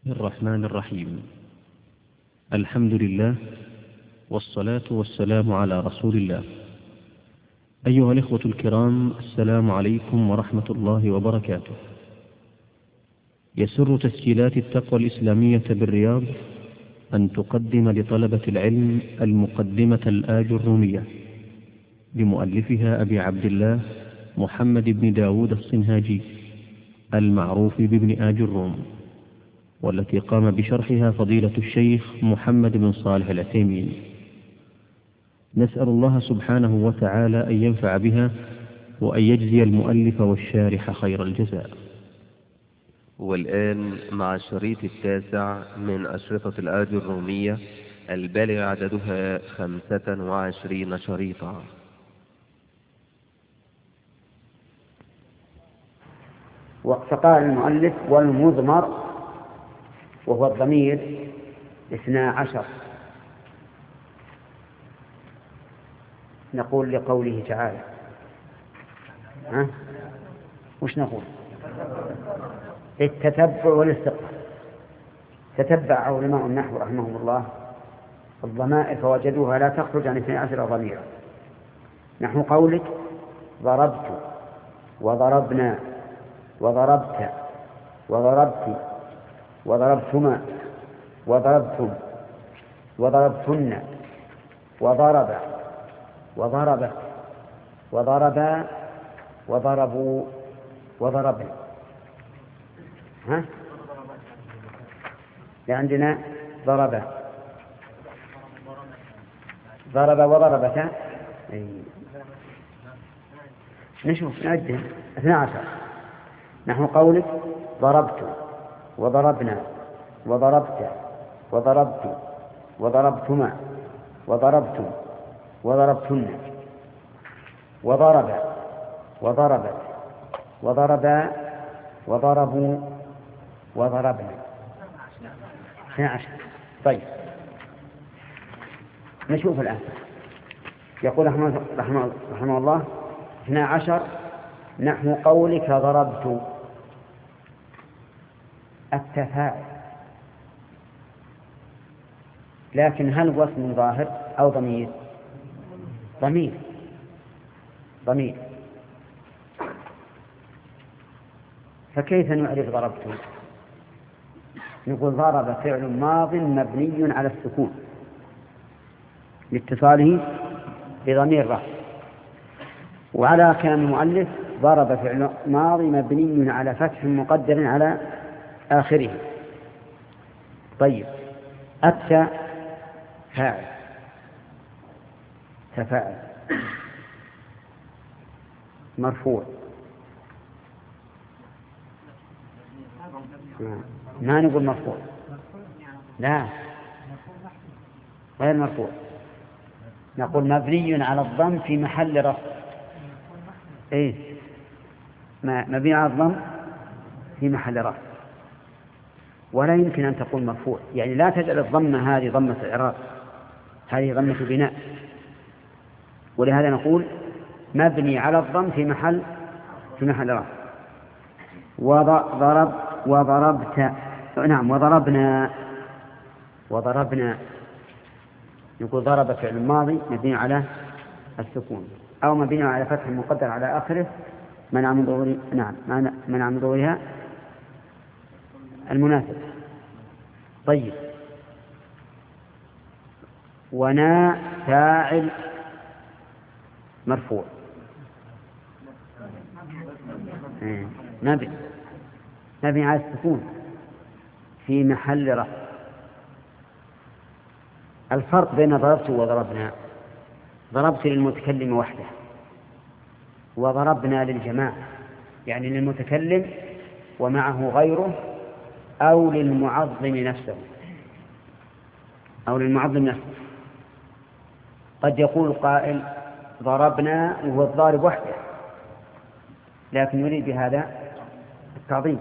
الرحمن الرحيم. الحمد لله والصلاة والسلام على رسول الله. أيها الإخوة الكرام، السلام عليكم ورحمة الله وبركاته. يسر تسجيلات التقوى الإسلامية بالرياض أن تقدم لطلبة العلم المقدمة الآجرومية لمؤلفها أبي عبد الله محمد بن داود الصنهاجي المعروف بابن آجروم، والتي قام بشرحها فضيلة الشيخ محمد بن صالح العثيمين. نسأل الله سبحانه وتعالى أن ينفع بها وأن يجزي المؤلف والشارح خير الجزاء. والآن مع الشريط 9 من أشرطة الآجرومية البالغ عددها 25 شريطا. فقال المؤلف: والمضمر وهو الضمير 12. نقول لقوله تعالى وش نقول؟ التتبع والاستقراء. تتبع علماء النحو رحمهم الله الضمائر فوجدوها لا تخرج عن 12 ضميرا، نحو قولك: ضربت وضربنا وضربت وضربت وضربتما وضربتم وضربتن وضرب وضربت وضربا وضربوا وضربن. عندنا ضرب وضربتا. نشوف نعد 12، نحو قولك: ضربت وضربنا وضربت وضربت وضربتما وضربتم وضربتن وضرب وضربت وضربا وضربوا وضربنا. 12. طيب، نشوف الآن. يقول رحمه الله 12 نحو قولك: ضربت. التفاعل، لكن هل هو اسم ظاهر أو ضمير؟ ضمير. فكيف نعرف ضربت؟ نقول: ضرب فعل ماض مبني على السكون لاتصاله بضمير رفع، وعلى كلام المؤلف ضرب فعل ماضي مبني على فتح مقدر على آخره. طيب، أتى فاعل تفاعل مرفوع. ما نقول مرفوع، لا، غير مرفوع. نقول مبني على الضم في محل رفع. مبني على الضم في محل رفع، ولا يمكن أن تقول مرفوع. يعني لا تجعل الضمة هذه ضمة إعراب، هذه ضمة بناء. ولهذا نقول مبني على الضم في محل رفع. وضربت، نعم، وضربنا. نقول ضرب فعل ماضي مبني على السكون أو مبني على فتح مقدر على آخره منع من ظهورها المناسب. طيب، ونا فاعل مرفوع. مبني على السكون في محل رفع. الفرق بين ضربت وضربنا: ضربت للمتكلم وحده، وضربنا للجماعة، يعني للمتكلم ومعه غيره أو للمعظم نفسه. قد يقول قائل: ضربنا وهو الضارب وحده، لكن يريد بهذا التعظيم.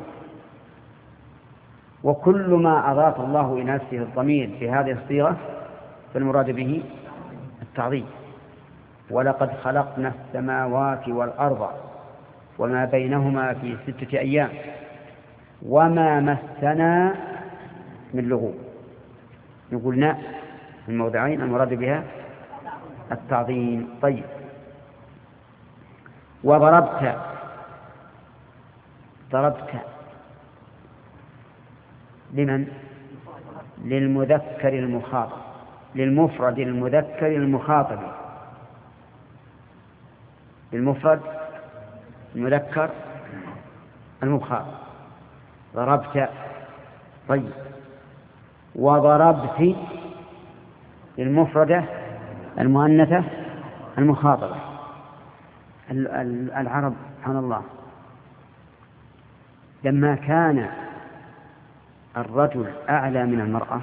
وكل ما أضاف الله إلى نفسه الضمير بهذه الصيغة فالمراد به التعظيم. ولقد خلقنا السماوات والأرض وما بينهما في 6 أيام وما مسنا من لغو. نقول ناء في الموضعين المراد بها التعظيم. طيب. وضربت، ضربت لمن؟ للمذكر المخاطب، للمفرد المذكر المخاطب، للمفرد المذكر المخاطب. ضربت. طيب. وضربت للمفردة المؤنثة المخاطبة. العرب سبحان الله لما كان الرجل أعلى من المرأة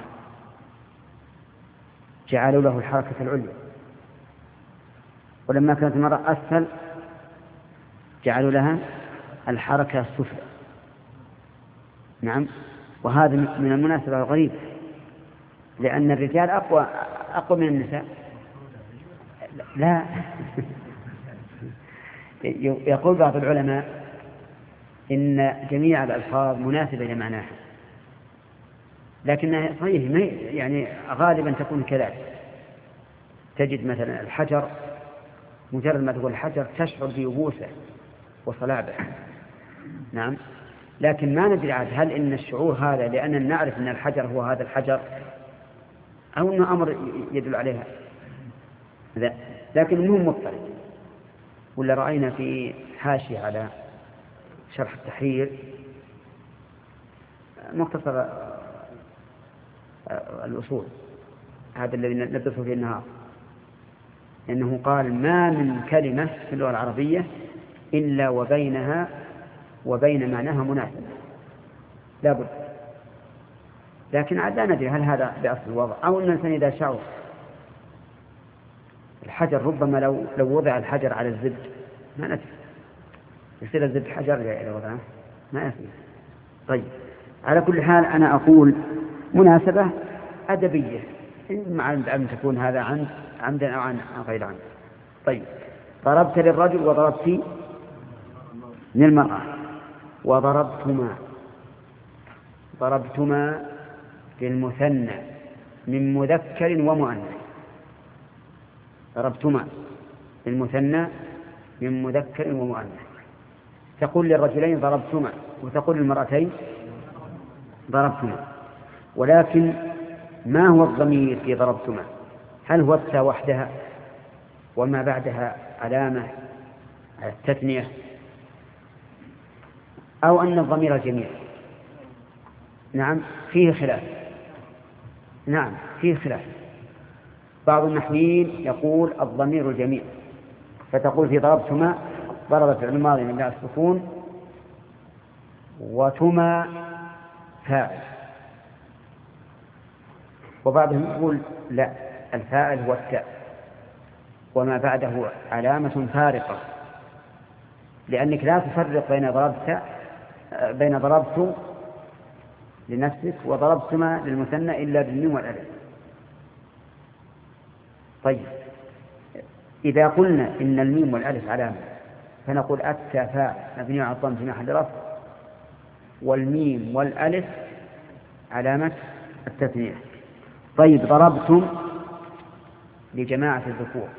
جعلوا له الحركة العليا، ولما كانت المرأة أسفل جعلوا لها الحركة السفلى. نعم. وهذا من المناسبة الغريبة، لأن الرجال أقوى من النساء. لا يقول بعض العلماء إن جميع الألفاظ مناسبة لمعناها، لكنها صحيح يعني غالبا تكون كذلك. تجد مثلا الحجر، مجرد ما تقول الحجر تشعر بيبوسه وصلابه. نعم. لكن ما ندري عاد هل إن الشعور هذا لأننا نعرف أن الحجر هو هذا الحجر أو أنه أمر يدل عليها، لكن مو مضطرد. ولا رأينا في حاشية على شرح التحرير مختصر الأصول هذا الذي ندرسه في النهار، إنه قال ما من كلمة في اللغة العربية إلا وبينها وبين معناها مناسبة لا بد. لكن عاد لا ندري هل هذا بأصل الوضع أو أن الإنسان إذا شعر. الحجر ربما لو وضع الحجر على الزبد ما ندري يصير الزبد حجر إذا وضعه ما يصير. طيب. على كل حال أنا أقول مناسبة أدبية مع أن تكون هذا عمدا أو عن غير عمد. طيب. ضربت للرجل وضربت للمرأة. وضربتما، ضربتما للمثنى من مذكر ومؤنث. ضربتما للمثنى من مذكر ومؤنث. تقول للرجلين ضربتما وتقول للمرأتين ضربتما. ولكن ما هو الضمير في ضربتما؟ هل هو التاء وحدها وما بعدها علامة التثنية، أو أن الضمير الجميع؟ نعم فيه خلاف. نعم فيه خلاف. بعض النحويين يقول الضمير الجميع، فتقول في ضربتما ضرب فعل ماضي مبني السكون وتما فاعل. وبعضهم يقول لا، الفاعل هو التاء وما بعده علامة فارقة، لأنك لا تفرق بين ضربت لنفسك وضربتما للمثنى إلا بالميم والألف. طيب. إذا قلنا إن الميم والألف علامة فنقول التاء فاعل مبني على الضم في محل رفع، والميم والألف علامة التثنية. طيب. ضربتم لجماعة الذكور،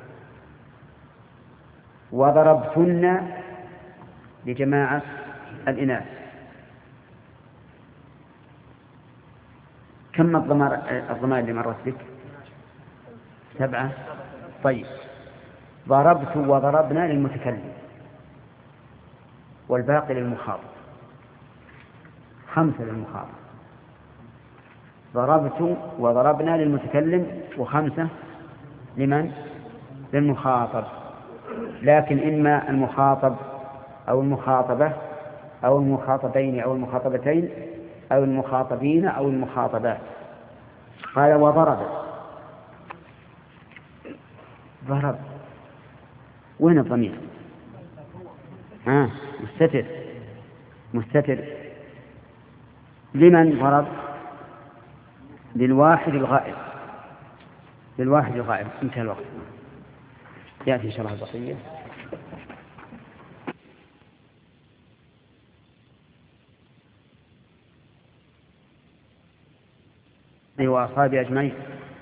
وضربتن لجماعة الإناث. كم الضمائر اللي مرت بك؟ 7. طيب. ضربت وضربنا للمتكلم والباقي للمخاطب، 5 للمخاطب. ضربت وضربنا للمتكلم و5 لمن؟ للمخاطب. لكن إما المخاطب أو المخاطبة أو المخاطبين أو المخاطبتين أو المخاطبين أو المخاطبات. قال وضرب. ضرب وين الضمير؟ مستتر. مستتر. لمن ضرب؟ للواحد الغائب. للواحد الغائب. انتهى الوقت. يأتي شرح البقية. وأصحابه أجمعين.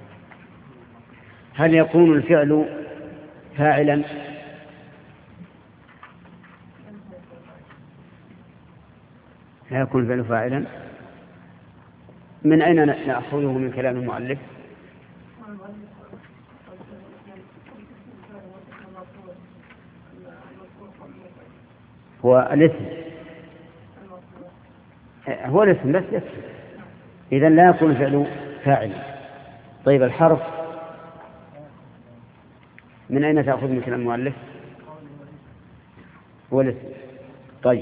هل يكون الفعل فاعلا؟ لا يكون الفعل فاعلا. من أين نأخذه من كلام المؤلف؟ هو الاسم، هو الاسم بس يكفي. إذن لا يكون الفعل فاعلا. طيب الحرف من أين تأخذ من كلام المؤلف؟ هو الاسم. طيب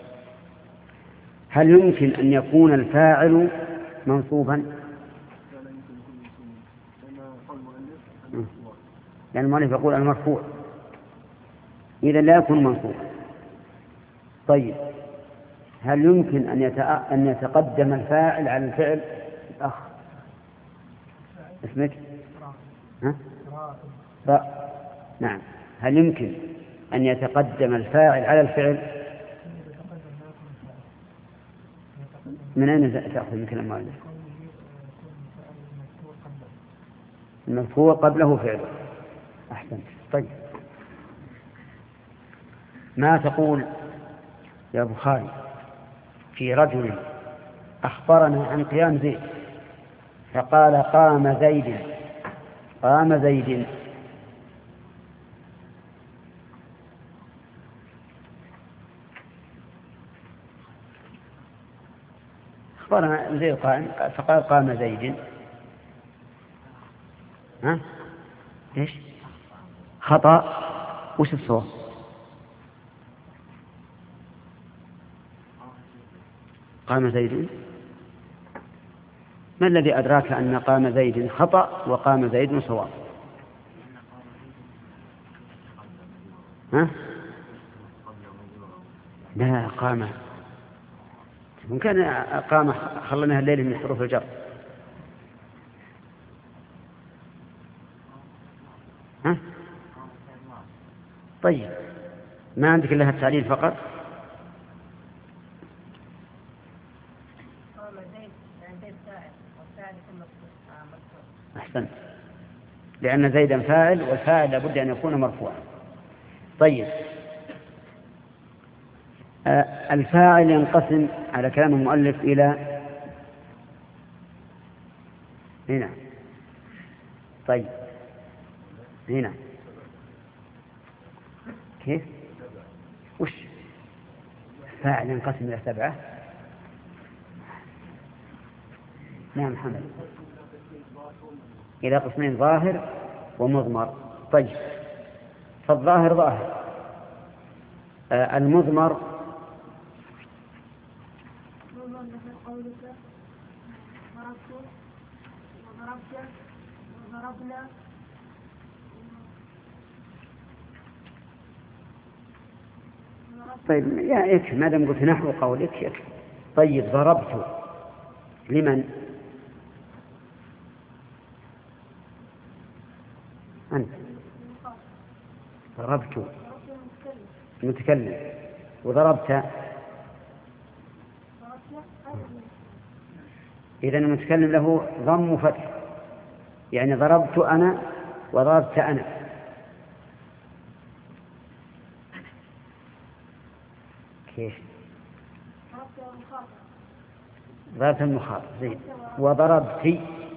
هل يمكن أن يكون الفاعل منصوبا؟ يعني المؤلف يقول المرفوع، إذا لا يكون منصوبا. طيب هل يمكن أن يتقدم الفاعل على الفعل؟ الأخ اسمك؟ نعم. هل يمكن أن يتقدم الفاعل على الفعل؟ من أين تأخذ من كلام المؤلف؟ المذكور قبله فعله. أحسنت. طيب ما تقول يا بخاري في رجل أخبرنا عن قيام زيد فقال قام زيد، قام زيد، أخبرنا زيد قائم فقال قام زيد، ها إيش؟ خطأ. وش الصواب؟ قام زيد. ما الذي أدراك أن قام زيد خطأ وقام زيد صواب؟ ها؟ لا قام، ممكن قام خلناها الليل من حروف الجر. ها؟ طيب ما عندك إلا التعليل فقط؟ أحسنت، لأن زيدا فاعل والفاعل لابد أن يكون مرفوعا. طيب الفاعل ينقسم على كلام المؤلف إلى هنا. طيب هنا كيف؟ وش فاعل ينقسم إلى 7؟ نعم محمد، إلى قسمين ظاهر ومضمر. طيب فالظاهر ظاهر، المضمر طيب يكفي ما دام قلت نحو قولك يكفي. طيب ضربت لمن؟ أنت. ضربت المتكلم، وضربت إذن المتكلم له ضم وفتح، يعني ضربت أنا وضربت أنا. كيف؟ ضربت المخاطب زين، وضربت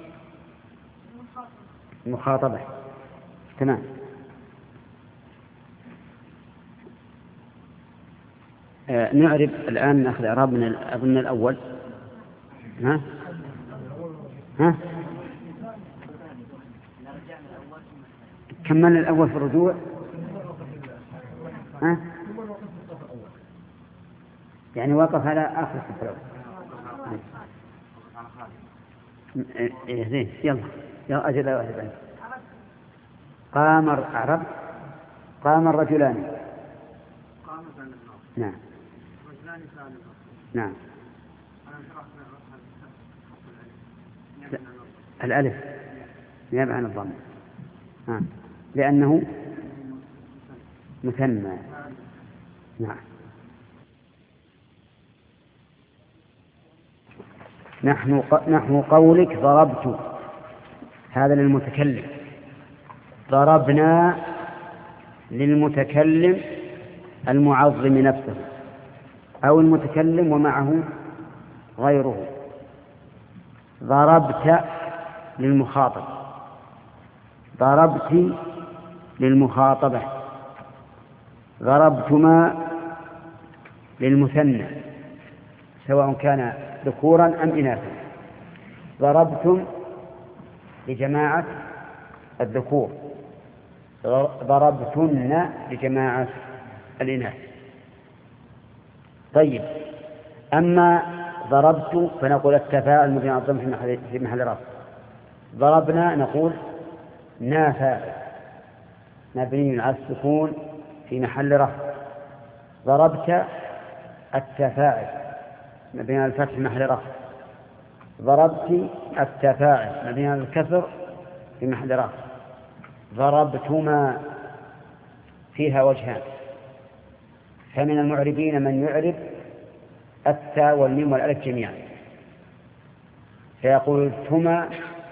مخاطبة. تمام. نعرف الآن، نأخذ إعراب من الأول. ها كملنا الأول في الرجوع. يعني وقف على آخر السطر. زين يلا أجل واحد. قام أعرب. قام الرجلان. نعم نعم. الألف نيابة عن الضم، لأنه مثنى. نعم نحو قولك ضربت، هذا للمتكلم. ضربنا للمتكلم المعظم نفسه أو المتكلم ومعه غيره. ضربت للمخاطب، ضربت للمخاطبة. ضربتما للمثنى سواء كان ذكورا أم إناثا. ضربتم لجماعة الذكور، ضربتن لجماعة الإناث. طيب، أما ضربت فنقول التفاعل مبني على الضم في محل رفع. ضربنا نقول نا فاعل مبني على السكون في محل رفع. ضربت التفاعل مبني على الفتح في محل رفع. ضربت التفاعل مبني على الكسر في محل رفع. ضربتما فيها وجهان، فمن المعربين من يعرب التاء والميم والألف جميعا فيقول ثما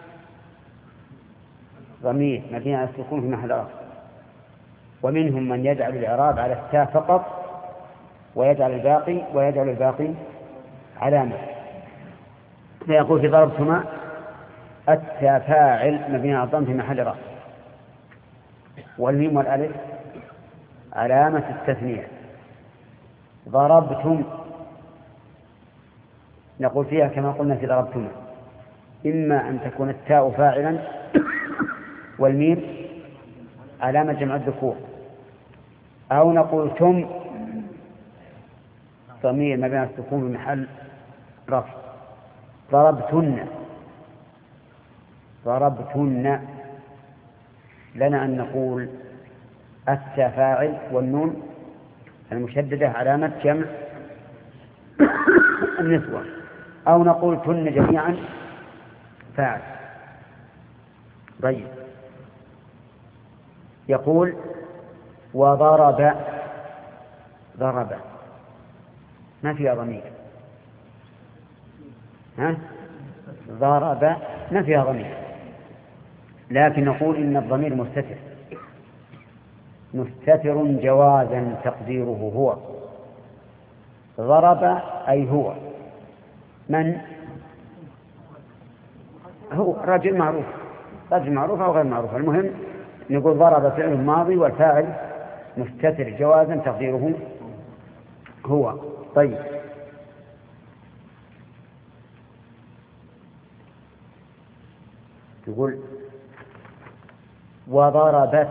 ضمير مبني على السكون في محل رفع. ومنهم من يجعل الإعراب على التاء فقط ويجعل الباقي علامة، فيقول في ضربتما التاء فاعل مبني على الضم في محل رفع، والميم والألف علامة التثنية. ضربتم نقول فيها كما قلنا في ضربتما، إما أن تكون التاء فاعلا والميم علامة جمع الذكور، أو نقول تم ضمير مبني على السكون في محل رفع. ضربتن لنا أن نقول التاء فاعل والنون المشددة علامة جمع النسوة، أو نقول تن جميعا فاعل. طيب، يقول وضرب ما فيها ضمير، ضرب ما فيها ضمير، لكن نقول إن الضمير مستتر جوازا تقديره هو. ضرب أي هو من هو رجل معروف أو غير معروف، المهم نقول ضرب فعل ماضي والفاعل مستتر جوازا تقديره هو. طيب، يقول وضربت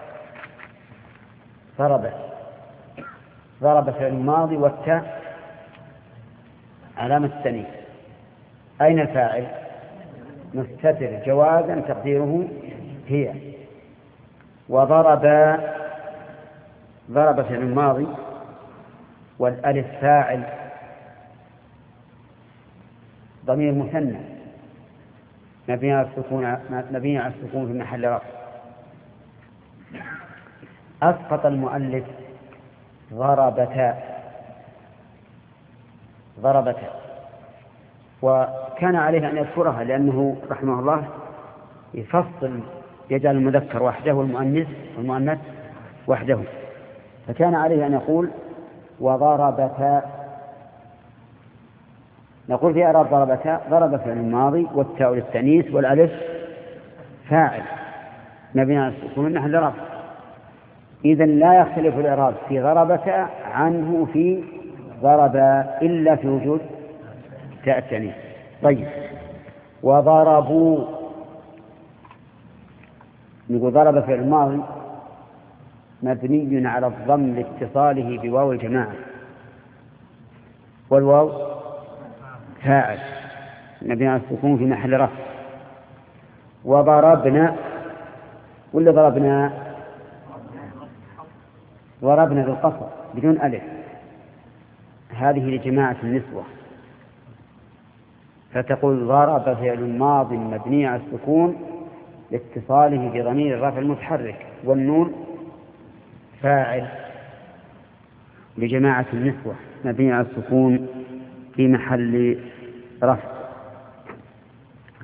ضرب فعل ماضي والتاء علامة التأنيث. أين الفاعل؟ مستتر جوازا تقديره هي. وضرب فعل ماضي والألف فاعل ضمير مثنى مبني على السكون في محل رفع. أسقط المؤلف ضربتا، وكان عليه أن يذكرها لأنه رحمه الله يفصل، يجعل المذكر وحده والمؤنث وحده، فكان عليه أن يقول وضربتا. نقول في إعراب ضربتا ضرب فعل الماضي والتاء للتأنيث والألف فاعل مبني على السكون من محل رفع. إذن لا يختلف الإعراب في ضربتا عنه في ضرب إلا في وجود تاء التأنيث. طيب، وضربوا نقول ضرب فعل الماضي مبني على الضم لاتصاله بواو الجماعة، والواو فاعل مبني على السكون في محل رفع. وضربنا ولا ضربنا بالقصر بدون ألف، هذه لجماعة النسوة، فتقول ضرب فعل ماض مبني على السكون لاتصاله بضمير الرفع المتحرك، والنون فاعل لجماعة النسوة مبني على السكون في محل رفع.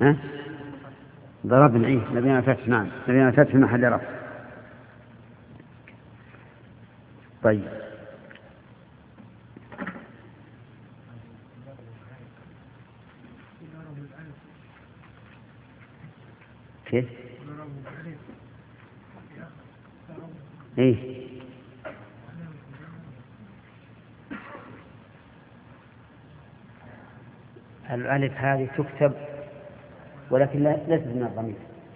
ها؟ ضربنا إيه نبينا فتح. نعم نبينا فتح في محل رفع. طيب كيف؟ إيه الألف هذه تكتب ولكن ليست من الضمير،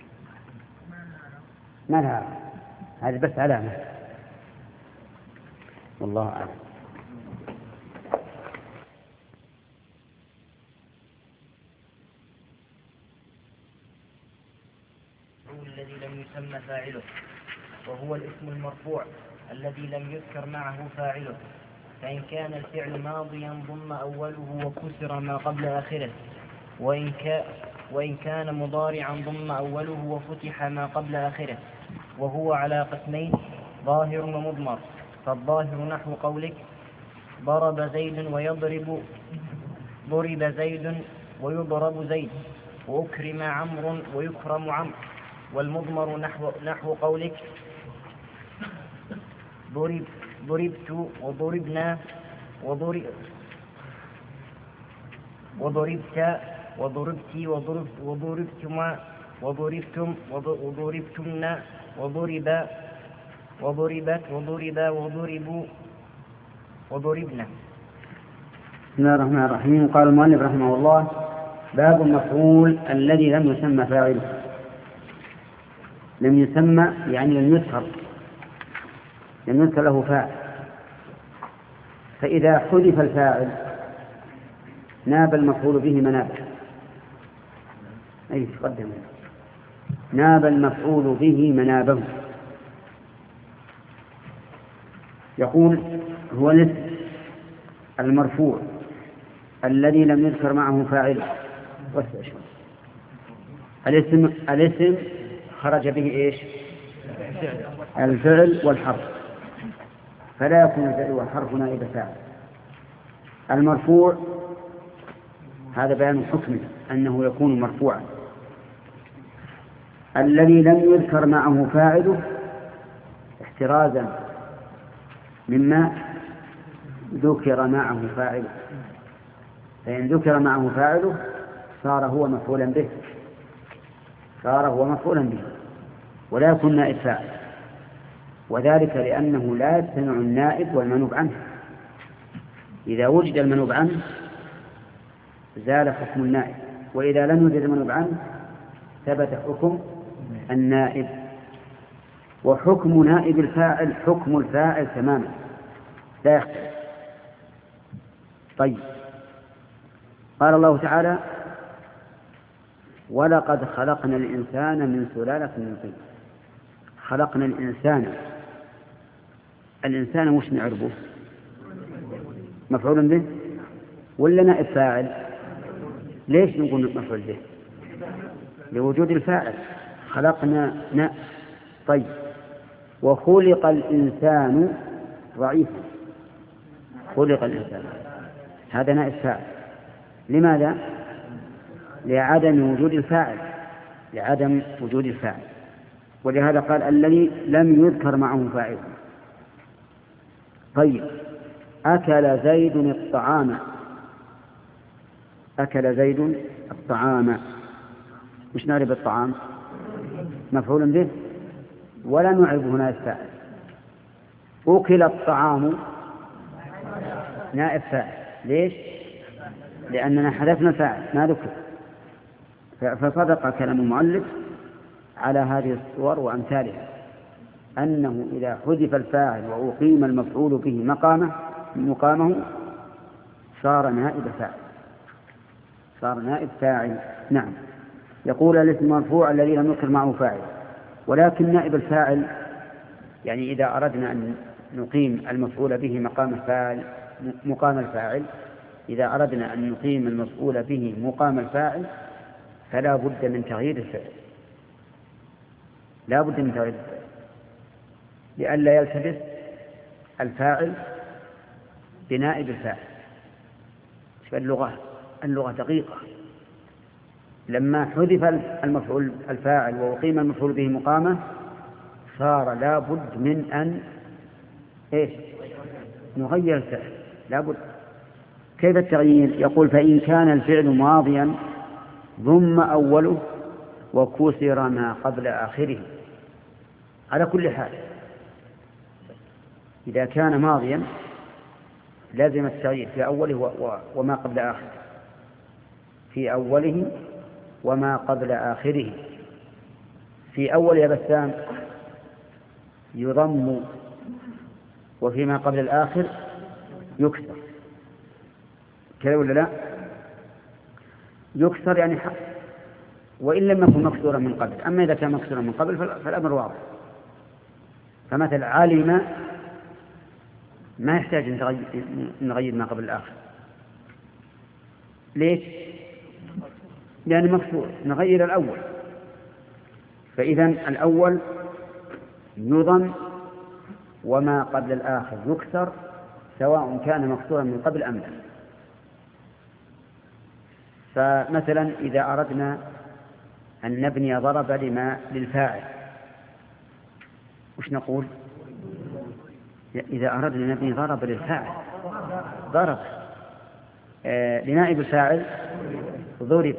ما لها، هذه بس علامة. والله أعلم. الذي لم يسمى فاعله، وهو الاسم المرفوع الذي لم يذكر معه فاعله، فإن كان الفعل ماضيا ضم أوله وكسر ما قبل آخره، وإن كان مضارعا ضم أوله وفتح ما قبل آخره، وهو على قسمين ظاهر ومضمر. فالظاهر نحو قولك ضرب زيد ويضرب، ضرب زيد ويضرب زيد، وأكرم عمرو ويكرم عمرو. والمضمر نحو قولك ضربت وضربنا وضربت وضربتي وضربتما وضربتم وضربتمنا وضرب وضربت وضرب وضربوا وضربنا. بسم الله الرحمن الرحيم. قال المؤلف رحمه الله: باب المفعول الذي لم يسمى فاعله. لم يسمى يعني لم يذكر له فاعل. فإذا حذف الفاعل ناب المفعول به منابه. أي تقدم ناب المفعول به منابه. يقول هو الاسم المرفوع الذي لم يذكر معه فاعل. الاسم خرج به إيش؟ الفعل والحرف، فلا يكون الفعل والحرف نائب فاعل. المرفوع هذا بيان حكمه أنه يكون مرفوعا. الذي لم يذكر معه فاعله احترازا مما ذكر معه فاعله، فإن ذكر معه فاعله صار هو مفعولا به، ولا يكون نائب فاعل. وذلك لأنه لا يجتمع النائب والمنوب عنه. إذا وجد المنوب عنه زال حكم النائب، وإذا لم يوجد المنوب عنه ثبت حكم النائب. وحكم نائب الفاعل حكم الفاعل تماما لا يختلف. طيب، قال الله تعالى: ولقد خلقنا الإنسان من سلالة من طين. خلقنا الإنسان وش نعرفه؟ مفعول به ولا نائب فاعل؟ ليش نقول مفعول به؟ لوجود الفاعل. خلقنا طيب. وخلق الإنسان ضعيفا. خلق الإنسان هذا نائب فاعل. لماذا؟ لعدم وجود الفاعل. ولهذا قال الذي لم يذكر معه فاعل. طيب، أكل زيد الطعام. مش نعرف الطعام مفعول به ولا نعرف هنا الفاعل. أكل الطعام نائب فاعل. ليش؟ لأننا حذفنا الفاعل ما ذكر. فصدق كلام المؤلف على هذه الصور وأمثالها، أنه إذا حذف الفاعل وأقيم المفعول به مقامه صار نائب فاعل. نعم. يقول الاسم المرفوع الذي لم يذكر معه فاعل. ولكن نائب الفاعل يعني إذا أردنا أن نقيم المفعول به مقام الفاعل، إذا أردنا أن نقيم المفعول به مقام الفاعل فلا بد من تغيير الفعل، لئلا يلتبس الفاعل بنائب الفاعل. اللغة دقيقة، لما حذف المفعول الفاعل وأقيم المفعول به مقامه صار لا بد من أن نغير الفعل، لا بد. كيف التغيير؟ يقول فإن كان الفعل ماضيا ضم أوله وكسر ما قبل آخره. على كل حال إذا كان ماضيا لازم التغيير في أوله وما قبل آخره، في أوله وما قبل آخره. في أول يا بسام يضم، وفيما قبل الآخر يكسر، كذا ولا لا؟ يكسر يعني حق، وإن لم يكن مكسورا من قبل. أما إذا كان مكسورا من قبل فالأمر واضح. فمثل علم ما يحتاج نغير ما قبل الآخر. ليش؟ لأنه مكسور، نغير الأول. فإذا الأول يضم وما قبل الآخر يكسر سواء كان مكسورا من قبل أم لا. فمثلا إذا أردنا أن نبني ضرب للفاعل وش نقول؟ إذا أردنا نبني ضرب للفاعل ضرب، لنائب الفاعل ضرب،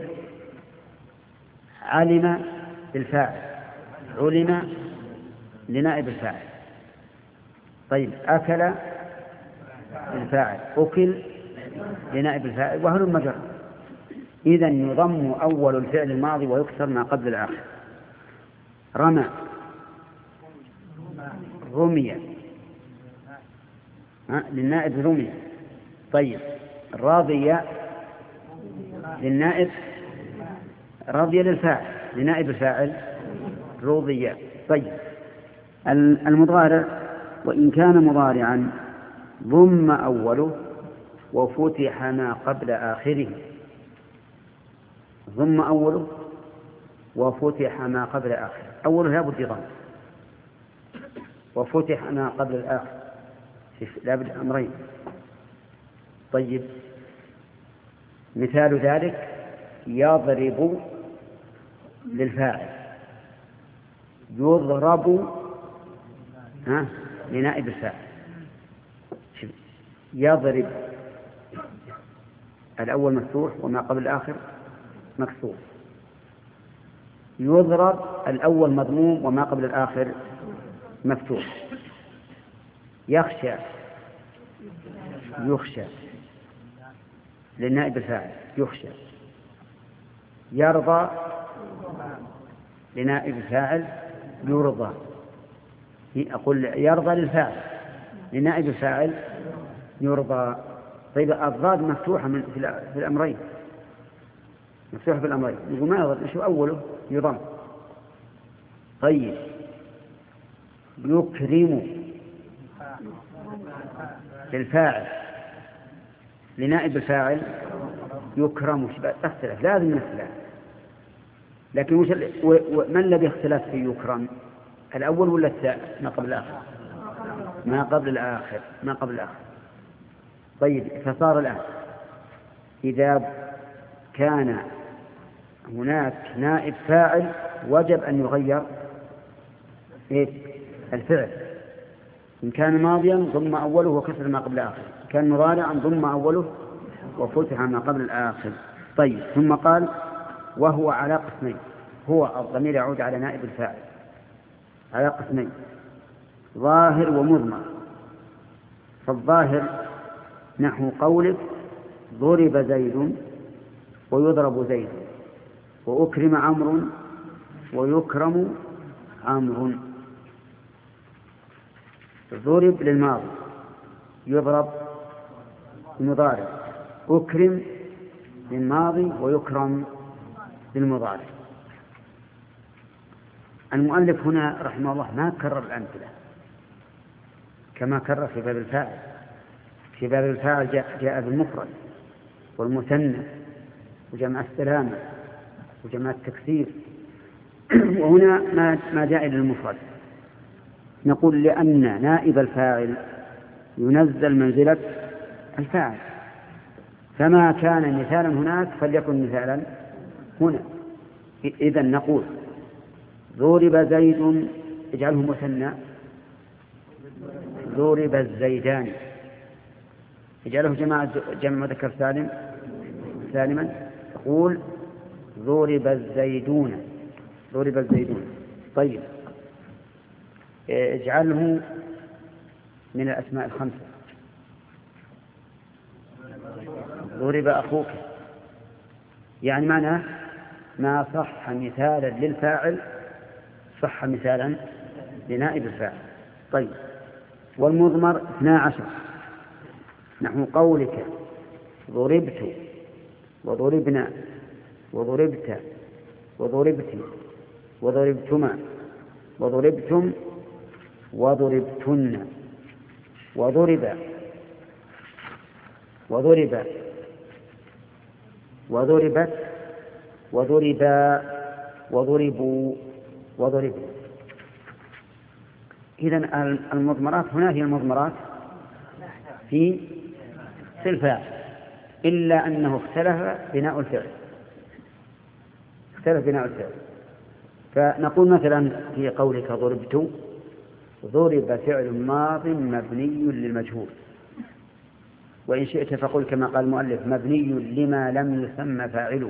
علم للفاعل علم لنائب الفاعل. طيب أكل للفاعل أكل لنائب الفاعل، وهلم جرا. إذن يضم أول الفعل الماضي ويكسر ما قبل الآخر. رمى رمي للنائب رمي. طيب راضي للنائب راضي للفاعل لنائب الفاعل رضي. طيب المضارع وإن كان مضارعا ضم أوله وفتح ما قبل آخره. ضم أوله وفتح ما قبل آخره. أوله لا بد يضم، وفتح ما قبل الآخر، لا بد أمرين. طيب مثال ذلك يضرب للفاعل يضرب لنائب الفاعل. يضرب الأول مفتوح وما قبل الآخر مكسور. يضرب الأول مضموم وما قبل الآخر مفتوح. يخشى يخشى للنائب الفاعل يخشى. يرضى لنائب الفاعل يرضى. أقول يرضى للفاعل لنائب الفاعل يرضى. طيب الضاد مفتوحة في الأمرين، مفتوحة في الأمرين، يقول ما يضل شو أوله يضم. طيب يكرم للفاعل لنائب الفاعل يكرم. اختلاف لازم من اختلاف، لكن ما الذي اختلاف في يكرم؟ الأول ولا الثاني؟ ما قبل الآخر ما قبل الآخر ما قبل الآخر. طيب فصار الآن إذا كان هناك نائب فاعل وجب أن يغير الفعل. إن كان ماضيا ضم أوله وكسر ما قبل الآخر، كان مضارعا ضم أوله وفتح ما قبل الآخر. طيب ثم قال وهو على قسمين. هو الضمير يعود على نائب الفاعل على قسمين، ظاهر ومضمر. فالظاهر نحو قولك ضرب زيد ويضرب زيد، وأكرم عمرو ويكرم عمرو. ضرب للماضي، يضرب المضارع، أكرم للماضي ويكرم للمضارع. المؤلف هنا رحمه الله ما كرر الأمثلة كما كرر في باب الفاعل. في باب الفاعل جاء بالمفرد والمثنى وجمع السلامة وجمع التكسير، وهنا ما جاء إلى المفرد. نقول لأن نائب الفاعل ينزل منزلة الفاعل، فما كان مثالا هناك فليكن مثالا هنا. إذن نقول ضرب زيد، اجعله مثنى، ضرب الزيدان، اجعله جمع مذكر سالما، تقول ضرب الزيدون، ضرب الزيدون. طيب اجعله من الأسماء الخمسة، ضرب أخوك، يعني معناه ما صح مثالا للفاعل صح مثالا لنائب الفاعل. طيب والمضمر 12 نحو قولك ضربت وضربنا وضربت وضربت وضربتما وضربتم وضربتن وضرب وضرب وضربت وضربا وضربوا وضربوا. إذن المضمرات هنا هي المضمرات في الفاعل، إلا أنه اختلف بناء الفعل، فنقول مثلا في قولك ضربت، ضرب فعل ماض مبني للمجهول، وإن شئت فقل كما قال المؤلف مبني لما لم يسمى فاعله،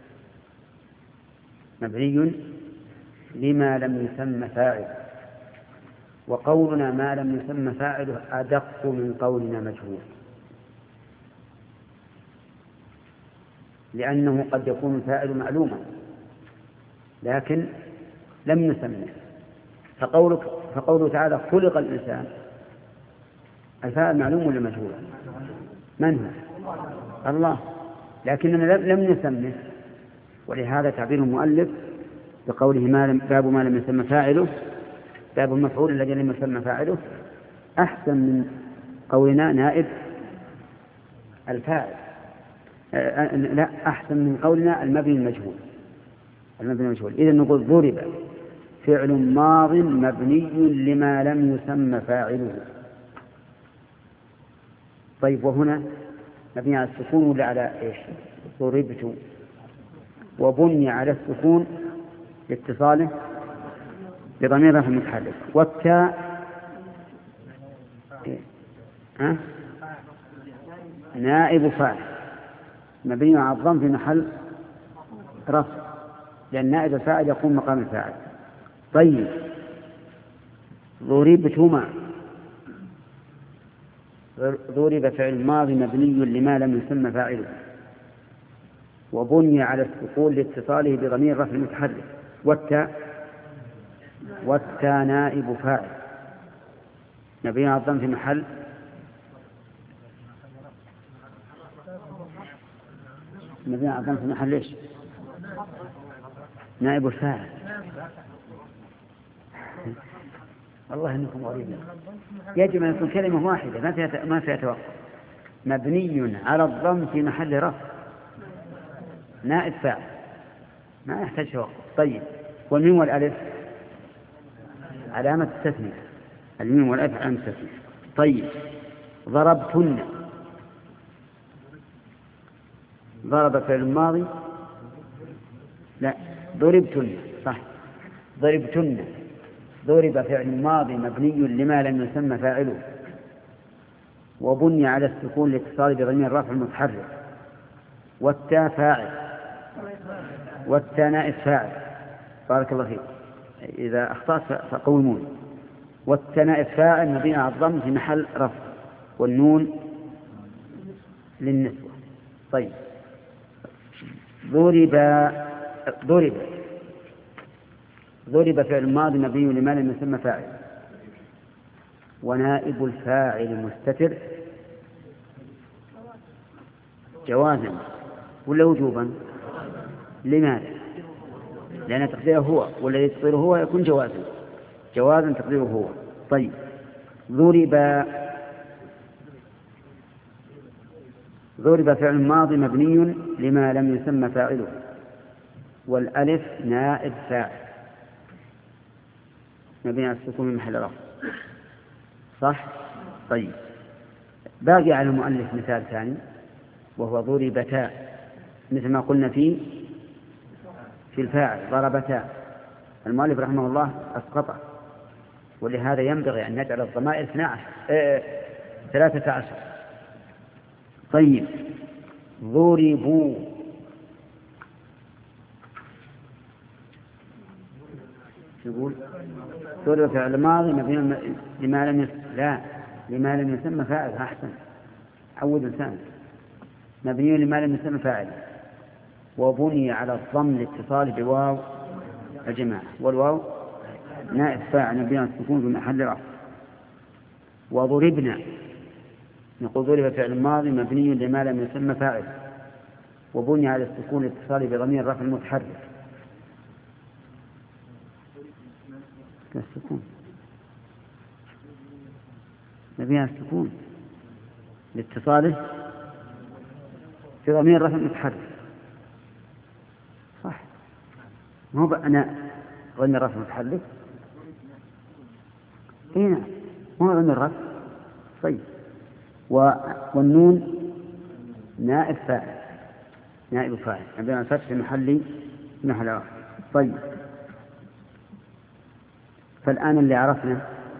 مبني لما لم يسمى فاعله، وقولنا ما لم يسمى فاعله أدق من قولنا مجهول، لأنه قد يكون الفاعل معلوما لكن لم يسمى. فقوله تعالى خلق الإنسان، الفاعل معلوم ولا مجهول؟ من هو؟ الله، لكننا لم نسمه، ولهذا تعبير المؤلف بقوله باب ما لم يسمى فاعله، باب المفعول الذي لم يسمى فاعله، أحسن من قولنا نائب الفاعل، لا، أحسن من قولنا المبني المجهول. إذن نقول ضرب فعل ماض مبني لما لم يسمى فاعله. طيب وهنا مبني على السكون ولا على إيش؟ ضربت، وبني على السكون لاتصاله بضمير رفع متحرك، والتاء نائب فاعل مبني على الضم في محل رفع، لأن نائب الفاعل يقوم مقام الفاعل. طيب ضربتما، ضرب فعل ماضي مبني لما لم يسمى فاعله، وبني على السكون لاتصاله بضمير رفع متحرك، والتاء نائب فاعل مبني على الضم في محل ليش؟ نائب الفاعل. والله انكم غريبين، يجب ان يكون كلمه واحده ما فيها توقف، مبني على الضم في محل رفع نائب فاعل، ما يحتاج توقف. طيب والميم والالف علامه التثنيه، الميم والالف علامه التثنيه. طيب ضربتن، ضرب فعل الماضي، لا ضربتن، صح، ضربتن، ضرب فعل ماضي مبني لما لم يسمى فاعله، وبني على السكون لاتصال بضمير الرفع المتحرك، والتاء فاعل، والتاء نائب فاعل. بارك الله فيك، إذا أخطأت فقومون. والتاء نائب فاعل مبني على الضم في محل رفع، والنون للنسوة. طيب ضرب فعل ماضي مبني لما لم يسمى فاعل، ونائب الفاعل مستتر جوازا ولا وجوبا؟ لماذا؟ لأن تقديره هو، والذي تقديره هو يكون جوازا تقديره هو. طيب ضرب فعل ماضي مبني لما لم يسمى فاعله، والألف نائب فاعل مبني على السكون من محل رفع، صح؟ طيب باقي على المؤلف مثال ثاني وهو ضربتا، مثل ما قلنا في الفاعل ضربتا، المؤلف رحمه الله أسقطه، ولهذا ينبغي أن نجعل الضمائر 13. طيب، ضربوا، يقول ضرب فعل ماضي مبني لما لم يسمى فاعل. أحسن، عود لسانك. مبني لما لم يسمى فاعل، وبني على الضم لاتصال بواو الجماعة، والواو نائب فاعل مبني على السكون في محل رفع. وضربنا، نقول ضرب فعل ماضي مبني لما لم يسمى فاعل، وبني على السكون لاتصال بضمير رفع المتحرك. السكون مبني على السكون لاتصاله بضمير رفع المتحرك. صح، مو بأنا غني الرفع المتحرك. هنا مو غني الرفع. طيب، والنون نائب فاعل، نائب فاعل عندنا الفتح في محل رفع. طيب، فالآن اللي عرفنا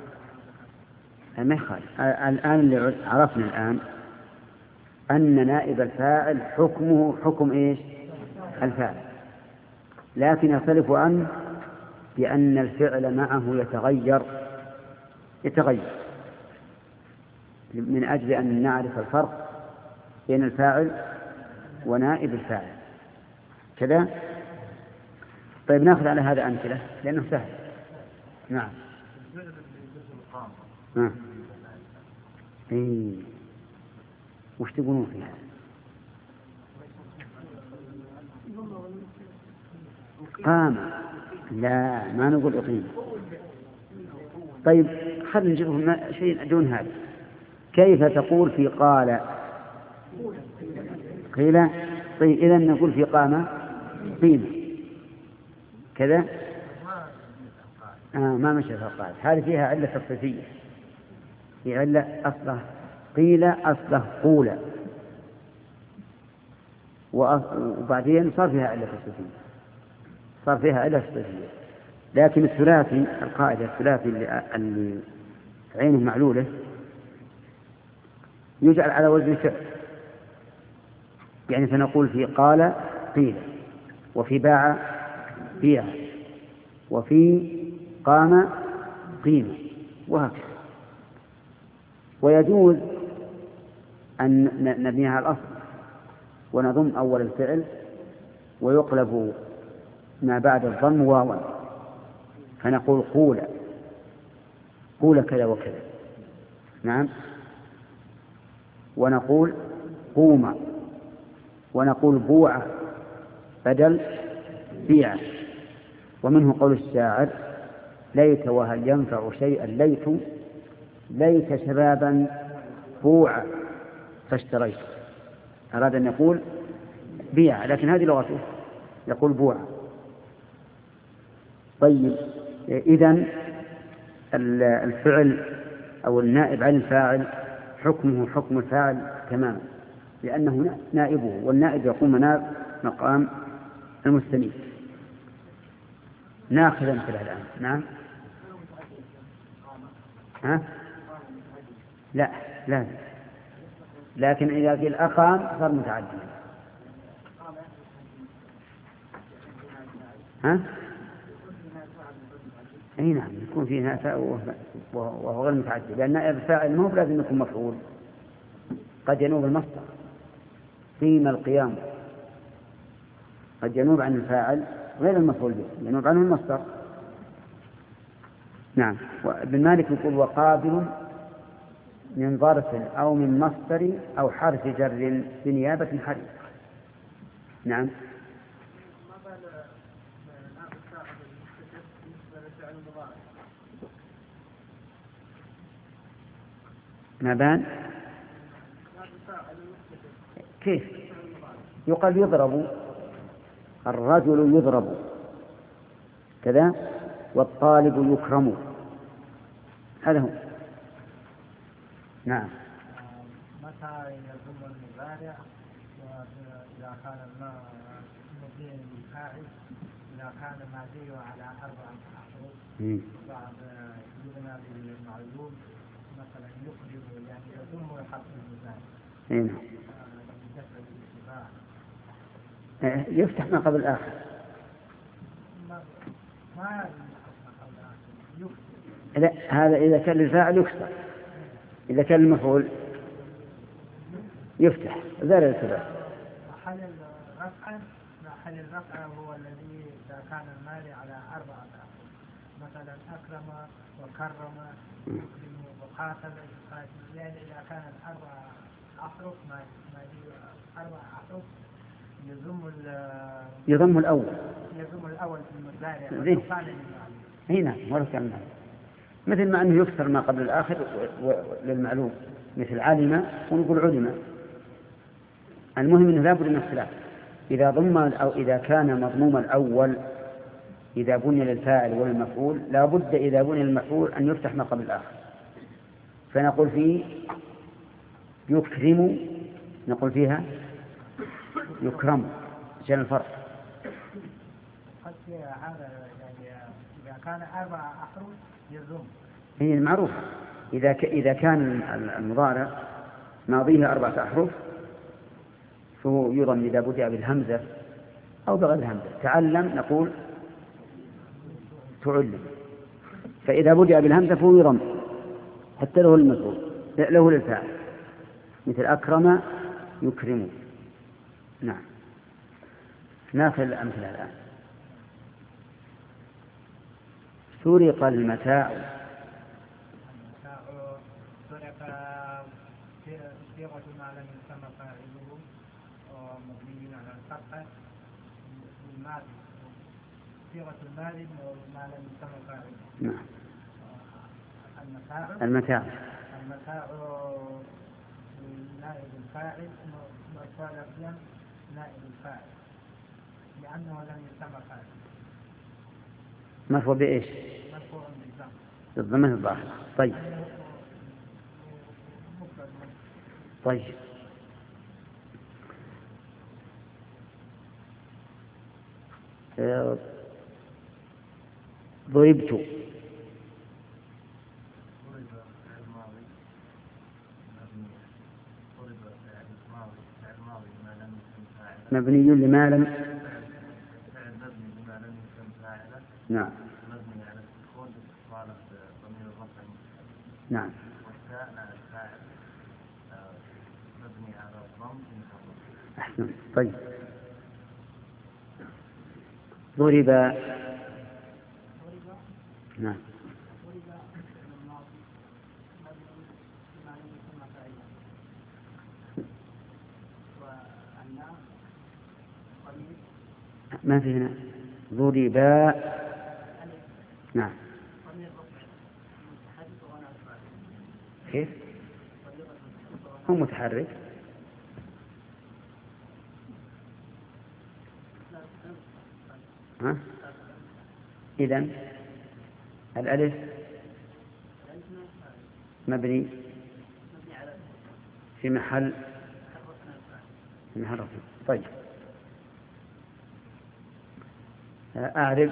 ما يخالف، الآن اللي عرفنا الآن أن نائب الفاعل حكمه حكم إيش؟ الفاعل، لكن يختلف عنه بأن الفعل معه يتغير من أجل أن نعرف الفرق بين الفاعل ونائب الفاعل كذا. طيب، نأخذ على هذا أمثلة لأنه سهل. نعم. وش تقولون فيها؟ قام، لا ما نقول أقيم. طيب، خلينا نجيبهم شيء دون هذا. كيف تقول في قال؟ قيل. طيب، إذا نقول في قام قيمة كذا. ما مشى في القاعدة هذه، فيها علة تصريفية، في علة أصله قيل أصله قول، وبعدين صار فيها علة تصريفية. لكن الثلاثي، القاعدة الثلاثي اللي عينه معلولة يجعل على وزن فعل، يعني فنقول في قال قيل، وفي باع بيع، وفي قام قيمة، وهكذا. ويجوز أن نبنيها على الأصل ونضم أول الفعل ويقلب ما بعد الضم واوا، فنقول قول كذا وكذا. نعم. ونقول قوم، ونقول بوع بدل بيع. ومنه قول الشاعر: ليت وهل ينفع شيئا ليت شبابا بوع فاشتريت. أراد أن يقول بيع، لكن هذه لغته، يقول بوع. طيب، إذن الفعل أو النائب عن الفاعل حكمه حكم الفاعل تماما، لأنه نائبه، والنائب يقوم مقام المستميت. ناخذ أمثلة الآن. نعم. لا، لكن إذا قيل أقام صار متعددا. أي نعم، يكون فيه فاء وهو غير متعدد، لأن نائب الفاعل ما هو لازم يكون مفعول، قد ينوب المصدر قيم القيام، قد ينوب عن الفاعل غير المفعول به، ينوب عنه المصدر. نعم. وابن مالك يقول: وقابل من ظرف أو من مصدر أو حرف جر بنيابة حرف. نعم. ما بان كيف يقال يضرب، الرجل يضرب كذا، والطالب يكرم، هذا هو. نعم. متى يلزم المضارع إذا كان الماء مبني للفاعل إذا كان ماضي على 4 أحرف بعد يبنى بالمعلوم مثلا يقرب يعني يضم حرف المضارع. يفتح ما قبل الآخر. ما لا، هذا إذا كان للفاعل يكسر، إذا كان المفعول يفتح زال الكسر. محل الرفع هو الذي إذا كان المال على 4 أحرف مثلا أكرم وكرم يكرم وقاتل يعني إذا كان 4 أحرف ما 4 أحرف يضم الأول في المضارع. هنا ولو كان مثل ما أنه يكسر ما قبل الآخر للمعلوم مثل علم ونقول علم. المهم أنه لا بد من اختلاف. إذا ضم أو إذا كان مضموم الأول إذا بني للفاعل والمفعول لا بد إذا بني للمفعول أن يفتح ما قبل الآخر. فنقول فيه يكرم، نقول فيها يكرم. عشان الفرق. هذا إذا كان 4 أحرف يضم. هي المعروفة. إذا كان المضارع ماضيه 4 أحرف فهو يضم إذا بدأ بالهمزة أو بغير الهمزة. تعلم نقول تعلم، فإذا بدأ بالهمزة فهو يضم حتى له المفعول له للفاعل مثل أكرم يكرم. نعم. ناخذ الأمثلة الآن. سرق المتاع. سرق صيغة ما لم يسمى فاعله مبني على الفتح الماضي. صيغة الماضي ما لم يسمى فاعله. نعم. المتاع نائب الفاعل مرفوع لفظا نائب الفاعل لأنه لم يسمى فاعل. مرفوع بإيش؟ مرفوع بالضمة الظاهرة. طيب ضربت. مبني لما لم. نعم. نعم. أحسن. طيب ضرب. نعم. ما في هنا ضرب. نعم. كيف هو متحرك؟ ها؟ إذن الألف مبني في محل رفع. طيب أعرف.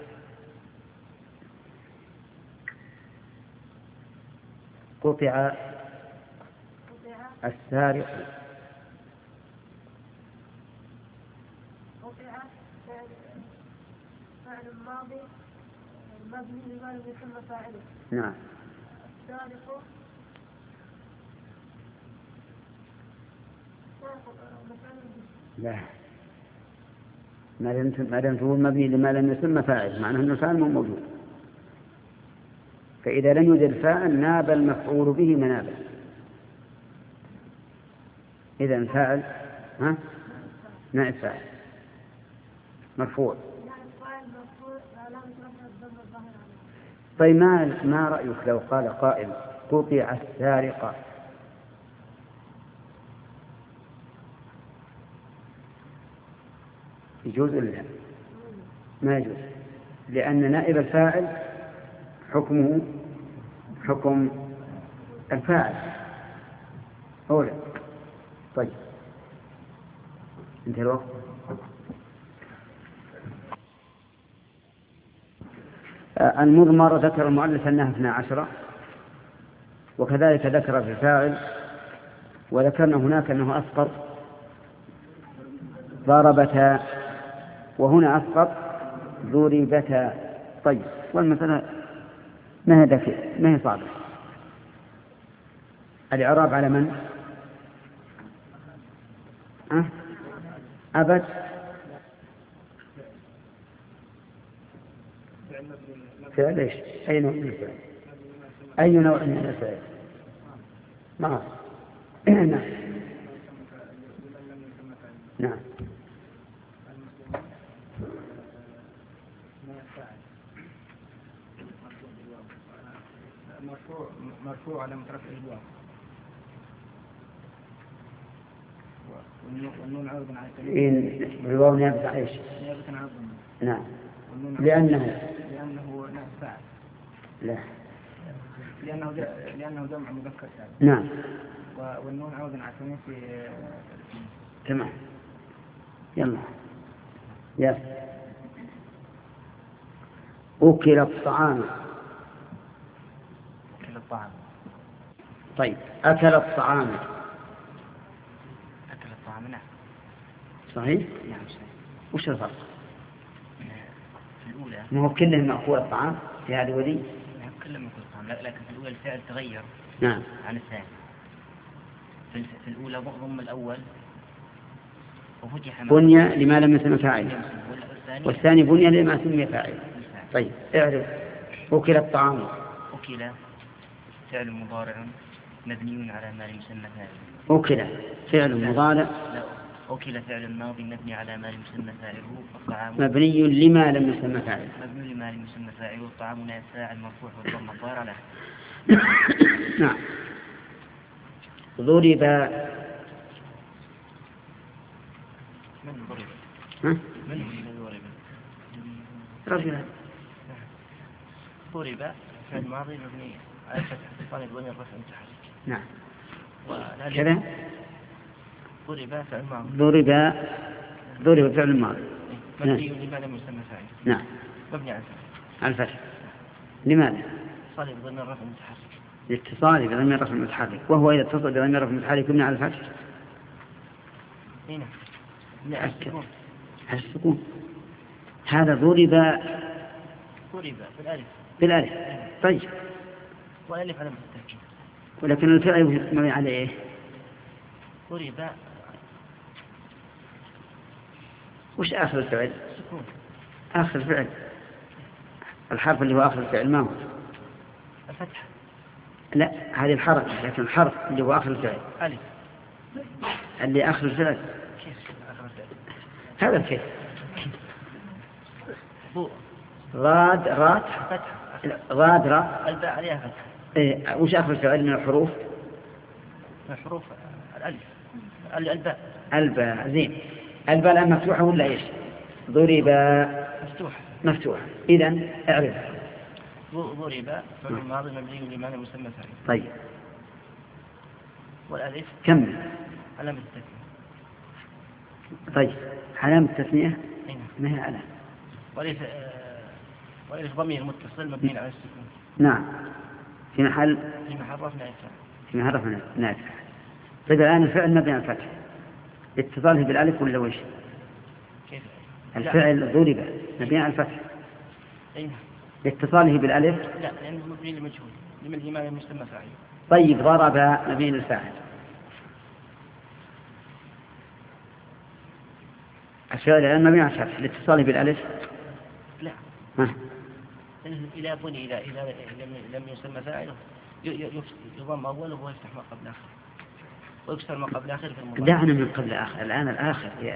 قطع السارق. قطع فعل الماضي مبني لما لم يسمى فاعله. نعم. السارق لا، ما دام تقول مبني لما لم يسمى فاعل معناه أنه الفاعل مو موجود. فإذا لم يوجد فاعل ناب المفعول به منابه. إذن فاعل نائب فاعل مرفوع. طيب ما رأيك لو قال قائل قطع السارقة؟ يجوز ولا لا؟ ما يجوز، لأن نائب الفاعل حكمه حكم الفاعل أولا. طيب انتهى الوقت. المضمر ذكر المؤلف أنها 12 وكذلك ذكر في الفاعل، وذكرنا هناك أنه أسقط ضربتا، وهنا أسقط ضربتا. طيب، والمسألة ما هي صعبة. الإعراب على من؟ أبت فعل إيش؟ أي نوع من الفعل؟ أي نوع من الفعل؟ نعم. نعم. مرفوع على مترفع الواو، والنون عوض عن التنوين. الواو نيابة عن ايش؟ نيابة عن الضمة. نعم. لأنه نائب فاعل. لا، لأنه جمع مذكر سالم. نعم. والنون عوض عن التنوين في تمام. يلا يس. أكل الطعام. طيب، أكل الطعام. نعم. صحيح؟ نعم صحيح. وش الفرق؟ في الأولى ما هو كلهم مأكول الطعام في هذه ودي؟ نعم كلهم مأكول الطعام، لكن في الأولى الفعل تغير نعم عن الثاني. في الأولى ضم الأول وفتح بني لما لم يسمى فاعل، والثاني بني لما سمي فاعل. طيب، اعرف. أكل الطعام. أكل فعل مضارع مبني على ما لم يسمى فاعل. أكل فعل مضارع. لا، أكل فعل ماضي مبني على ما لم يسمى فاعله، والطعام مبني لما لم يسمى فاعل. مبني لما لم يسمى فاعله، والطعام نائب فاعل مرفوع والضم الضار له. نعم. ضرب. من ضرب؟ من ضرب؟ رجلا. ضرب فعل ماضي مبني على الفتح طالب ضمير رفع متحرك. نعم. كذا. ضرب فعل ماضي. ضرب فعل ماضي مبني لما لم يسمى فاعل. نعم. مبني على الفتح. لماذا؟ طالب ضمير رفع متحرك. لاتصاله بضمير رفع متحرك، وهو إذا اتصل بضمير رفع متحرك يبنى على الفتح. هنا على السكون. هذا ضرب بالألف. طيب، والألف علامة التأكيد. ولكن الفعل مبني على إيه؟ ضرب. وش آخر الفعل؟ سكون. آخر الفعل الحرف اللي هو آخر الفعل ما هو؟ الفتح. لا، هذه الحركة، لكن الحرف اللي هو آخر الفعل. ألف. اللي آخر الفعل. كيف آخر الفعل؟ هذا كيف؟ راد رات. فتح. راد رات. الباء عليها فتح. إيه، وش آخر الفعل من الحروف؟ من الحروف الألف. الباء. زين. الباء الآن مفتوحة ولا إيش؟ ضرب مفتوحة. إذن اعرف. ضرب فعل ماضي مبني لما لم يسمى فاعل. طيب، والألف كمل. علامة التثنية. طيب، علامة التثنية ما هي علامة؟ والألف ضمير متصل مبني على السكون. نعم. في محل رفع نائب فاعل. طيب، الآن الفعل مبني على الفتح، اتصاله بالألف ولا وش؟ كيف؟ الفعل ضرب مبني على الفتح. أين؟ اتصاله بالألف. لا، لأنه مبني لمجهول لما لم يسمى فاعل. طيب، ضرب مبني للفاعل. الفعل الآن مبني على الفتح، الاتصال بالألف. لا. إذا بني إذا لم يسمى فاعله يضم أوله ويفتح ما قبل آخر ويكسر ما قبل آخر في المضارع. دعنا من قبل آخر، الآن الآخر يا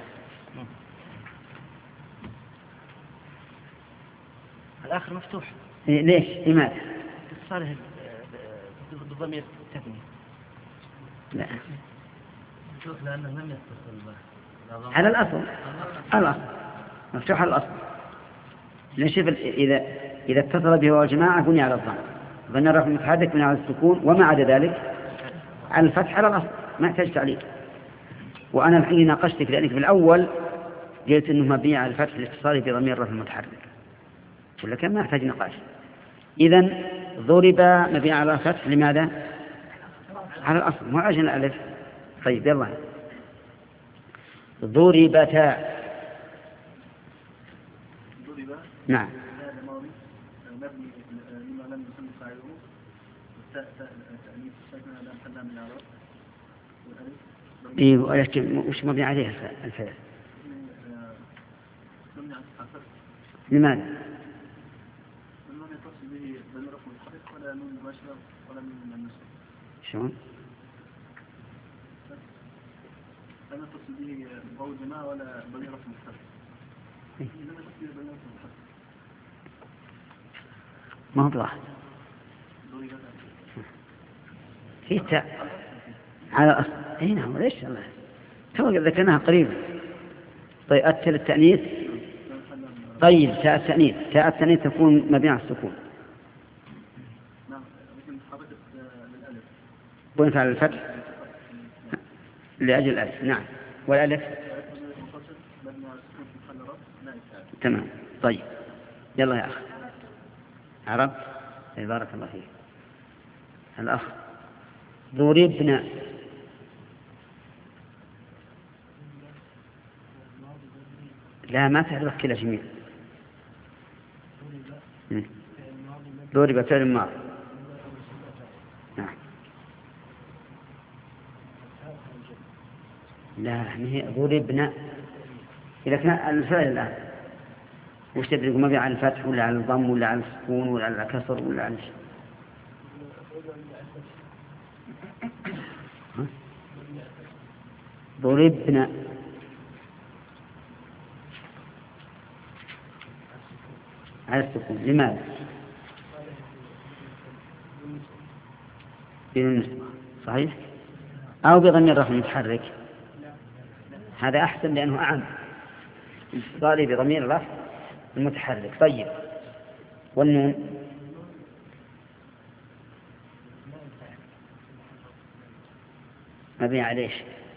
الآخر مفتوح. ليش؟ لماذا؟ اتصاله بالضمير التثنية. لا، مفتوح لأنه لم يتصل به على الأصل مفتوح على الأصل. نشوف إذا اتصل به والجماعة بني على الضم، بني الرفع المتحرك بني على السكون، وما عدا ذلك على الفتح على الأصل، ما يحتاج تعليق. وأنا الحين ناقشتك لأنك في الأول قلت أنه مبني على الفتح لاتصاله بضمير الرفع المتحرك، ولا كان ما يحتاج نقاش. إذن ضرب مبني على الفتح لماذا؟ على الأصل مو عشان الألف. طيب يلا ضربتا. نعم مبني لما لم يسمى فاعله تأنيث ساكنة لا محل من الإعراب والألف إيه ولكن وش مبني عليه الفعل؟ مبني على الفتح. لماذا؟ لم يتصل به ضمير رفع متحرك ولا نون مباشرة ولا من النصب. شلون؟ لم يتصل به واو الجماعة ولا ضمير رفع متحرك. لم يتصل به ضمير رفع متحرك. ما هو بواحد في تاء على الأصل. أي نعم ليش الله تو ذكرناها قريبا. طيب أتى التأنيث. طيب تاء التأنيث. تاء التأنيث تكون مبنية على السكون. نعم لكن حركت للألف. بنت على الفتح لأجل الألف. نعم والألف تمام. طيب يلا يا أخي عرب. بارك الله فيك. الأخ ضربنا. لا ما تعرف كلا جميع. ضرب فعل ماضي. نعم لا هي ضربنا. إذا كان الفعل الآن وش تدري مبني على الفتح ولا على الضم ولا على السكون ولا على الكسر ولا على شيء؟ ضربنا. على السكون. لماذا؟ بالنسبة صحيح أو بضمير الرفع المتحرك. هذا أحسن لأنه أعم. ضارب بضمير الرفع المتحرك. طيب والنون مبني عليه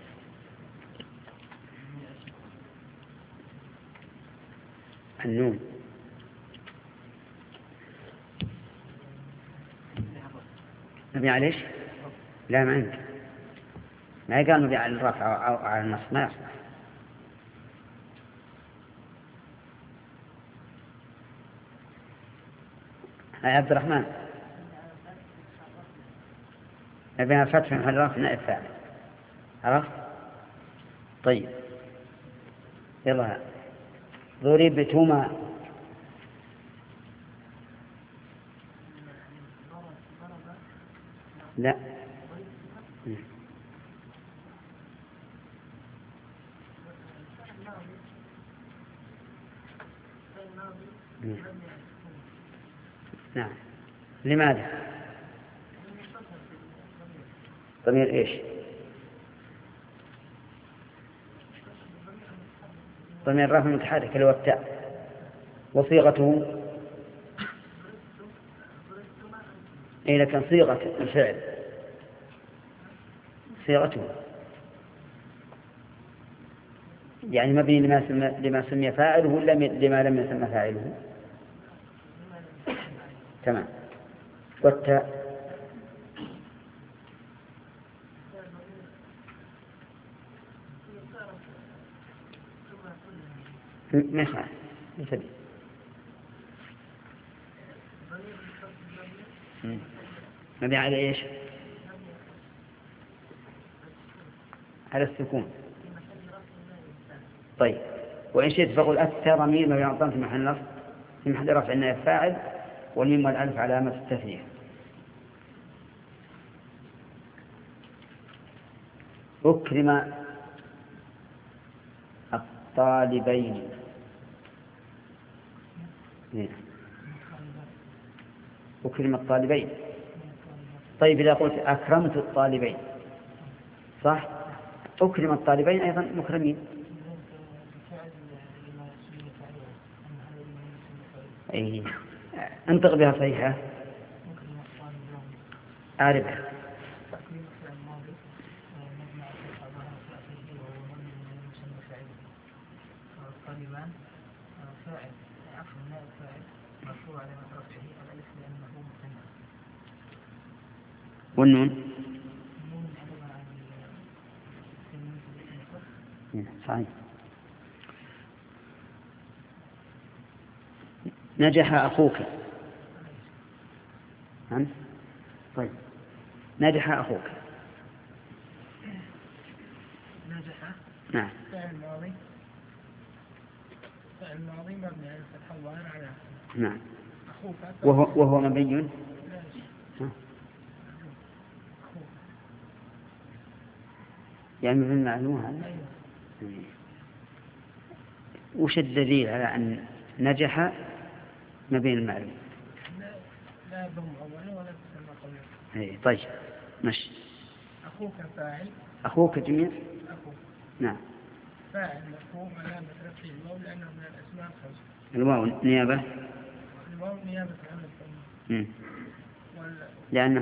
النون مبني عليه. لا ما عندك ما قال مبني على الرفع أو على النصب ما يصلح. يا عبد الرحمن نبينا فتح محل رفع نائب فاعل. عرفت؟ طيب يلا ضربتما. لا نعم. لماذا؟ ضمير ايش؟ ضمير رفع متحرك اللي هو التاء. وصيغته إذا كان صيغة الفعل صيغته يعني مبني لما سمي فاعله ولا لما لم يسمى فاعله. تمام. والتاء ما يخالف انتبه. مبني على ايش؟ على السكون. طيب وإن شئت فقل أتى ضمير مبني على الضم في محل نصب في محل رفع النائب فاعل والميم والألف علامة التثنية. أكرم الطالبين. أكرم الطالبين. طيب إذا قلت أكرمت الطالبين صح؟ أكرم الطالبين أيضا مكرمين. أي انطق بها صحيحة. أعرفها. والنون صحيح. نجح أخوك. طيب نجح أخوك. نجح. نعم. فعل ماضي مبني على الفتح الظاهر على. نعم. أخوك. وهو مبني. يعني من المعلوم هذا. وش الدليل على أن نجح ما بين المعلوم؟ لا يضم أولا ولا تسمى قولا. طيب ماشي. أخوك فاعل. أخوك جميع. أخوك. نعم. فاعل مفهوم علامة رفعه الواو لأنه من الأسماء الخمسة. الواو نيابة. الواو نيابة عن الضمير. لأنه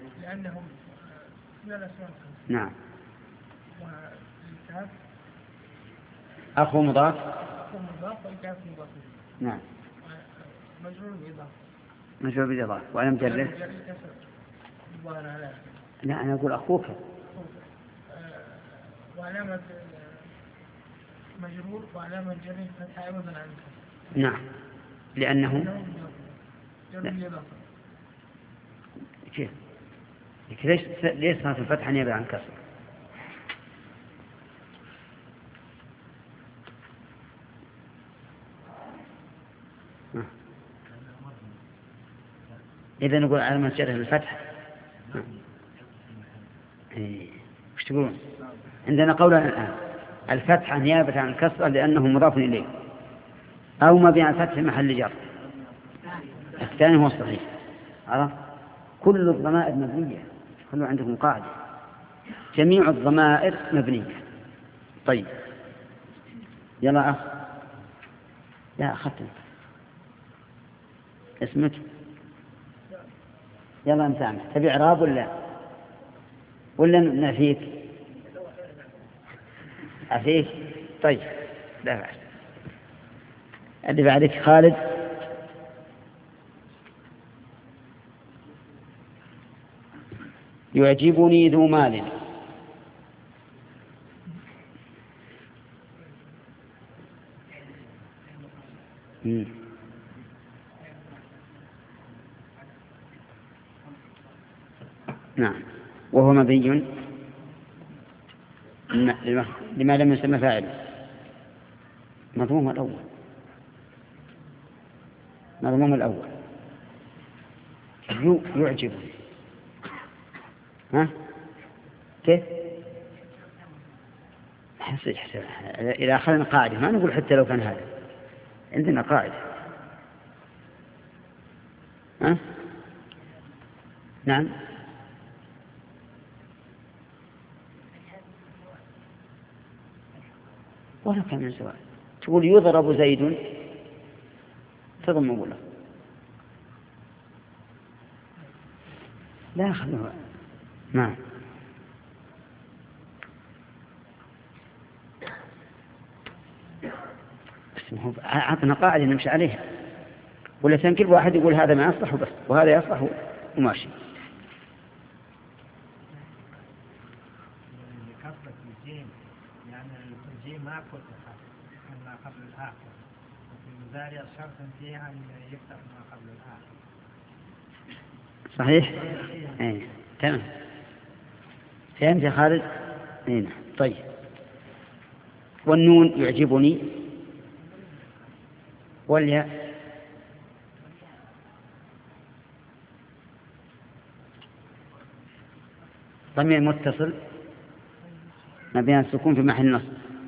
من الأسماء الخمسة. نعم. والكاف أخو مضاف. والكاف مضاف. نعم. مجرور بالإضافة. مجرور بالإضافة. وأنا مجرد. لا أنا أقول أخوك. وعلامة مجرور وعلامة جر فتحة أيضا عن الكسر. نعم. لأنه جر بالإضافة. كيف؟ ليش صارت الفتحة نيابة عن كسر؟ إذا نقول علامة جره الفتح. وش تقولون؟ عندنا قولنا الآن الفتحة نيابة عن الكسر لأنه مضاف إليه أو ما بين الفتح محل جر. الثاني هو الصحيح. عرفت؟ كل الضمائر مبنية. خلوا عندكم قاعدة جميع الضمائر مبنية. طيب يلا أخ. لا أخذت اسمك. يلا نسامح. تبي إعراب ولا نعفيك؟ عفيك. طيب لا بأس. اللي بعدك خالد. يعجبني ذو مال. نعم. وهو مبني لما لم يسمى فاعله. مضموم الأول. مضموم الأول يعجبني. ها كيف؟ إذا أخذنا قاعدة ما نقول حتى لو كان هذا. عندنا قاعدة. ها نعم. ولا كان من سواء. تقول يضرب زيد تضم أولا. لا خلوها. نعم. عطنا قاعدة نمشي عليها ولا كل واحد يقول هذا ما يصلح بس وهذا يصلح وماشي. يعني الجيم ما فتح ما قبل الآخر وفي المضارع شرط فيها أن يفتح ما قبل الآخر. صحيح. ايه تمام. فهمت يا خالد؟ ايه طيب. والنون يعجبني. والياء ضمير متصل ما بين السكون في محل نصب.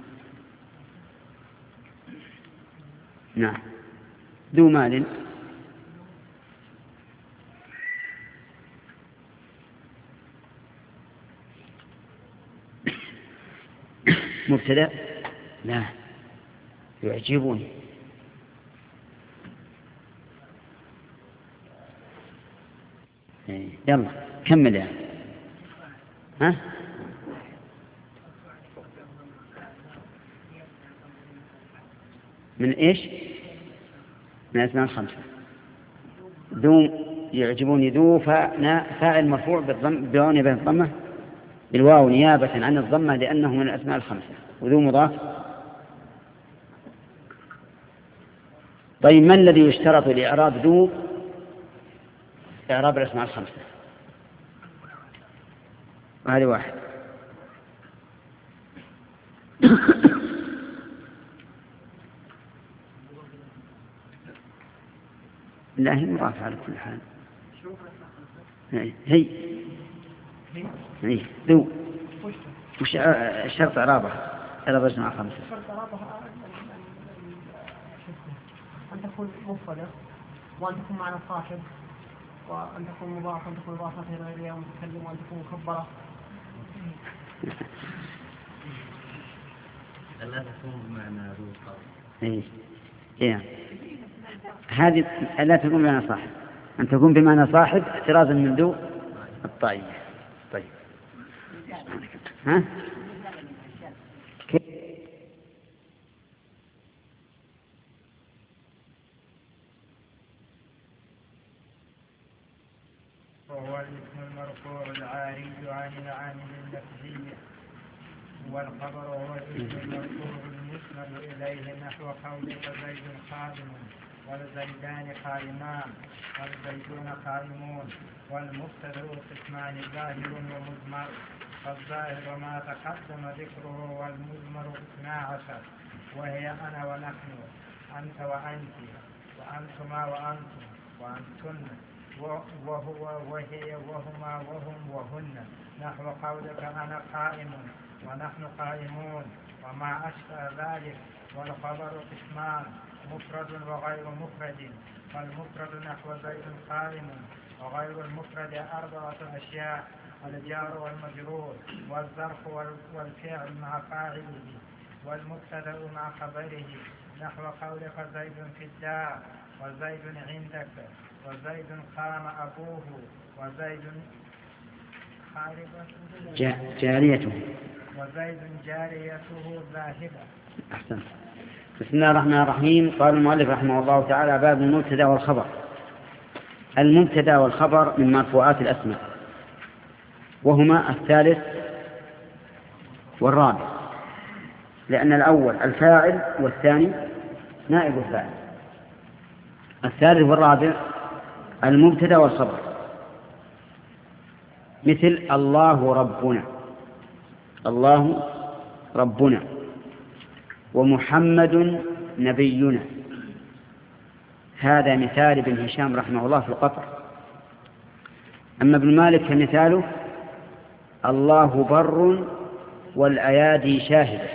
نعم. ذو مال. مبتدأ. لا يعجبني. يلا كمل يعني. ها من إيش؟ من أسماء الخمسة. ذو يعجبني ذو فاعل مرفوع بالواو نيابة عن الضمة، بالواو نيابة عن الضمة لأنه من الأسماء الخمسة، وذو مضاف. طيب ما الذي يشترط لإعراب ذو إعراب الأسماء الخمسة؟ وهذه واحد. لا هي مضاف على كل حال. هي ذو وش الشرط إعرابها؟ إعراب الأسماء الخمسة أن تكون مفردة، وأن تكون معنى صاحب، وأن تكون مضافة، وأن تكون مضافة إليها متكلم، وأن تكون مكبرة. لا تكون بمعنى ذو. هذه لا تكون بمعنى صاحب، أن تكون بمعنى صاحب احترازا من ذو الطائية. طيب ها؟ وهو الاسم المرفوع العاري عن العامل اللفظي، والخبر هو الاسم المرفوع المسند إليه نحو قولك زيد قائم، والزيدان قائمان، والزيدون قائمون. والمبتدأ قسمان ظاهر ومضمر، فالظاهر ما تقدم ذكره، والمضمر 12 وهي أنا ونحن، أنت وأنت، وأنتما وأنتم، وأنتن، وهو وهي وهما وهم وهن، نحو قولك أنا قائم ونحن قائمون وما أشبه ذلك. والخبر قسمان مفرد وغير مفرد، فالمفرد نحو زيد قائم، وغير المفرد 4 أشياء: الجار والمجرور، والظرف والفعل مع فاعله، والمبتدأ مع خبره، نحو قولك زيد في الدار، وزيد عندك، وزيد قام أبوه، وزيد جاريته، وزيد جاريته ذاهبة. أحسن. بسم الله الرحمن الرحيم. قال المؤلف رحمه الله تعالى: باب المبتدأ والخبر. المبتدأ والخبر من مرفوعات الأسماء، وهما الثالث والرابع، لأن الأول الفاعل والثاني نائب الفاعل. الثالث والرابع المبتدأ والخبر، مثل الله ربنا، الله ربنا، ومحمد نبينا. هذا مثال ابن هشام رحمه الله في القطر. أما ابن مالك فمثاله: الله بر والأيادي شاهدة.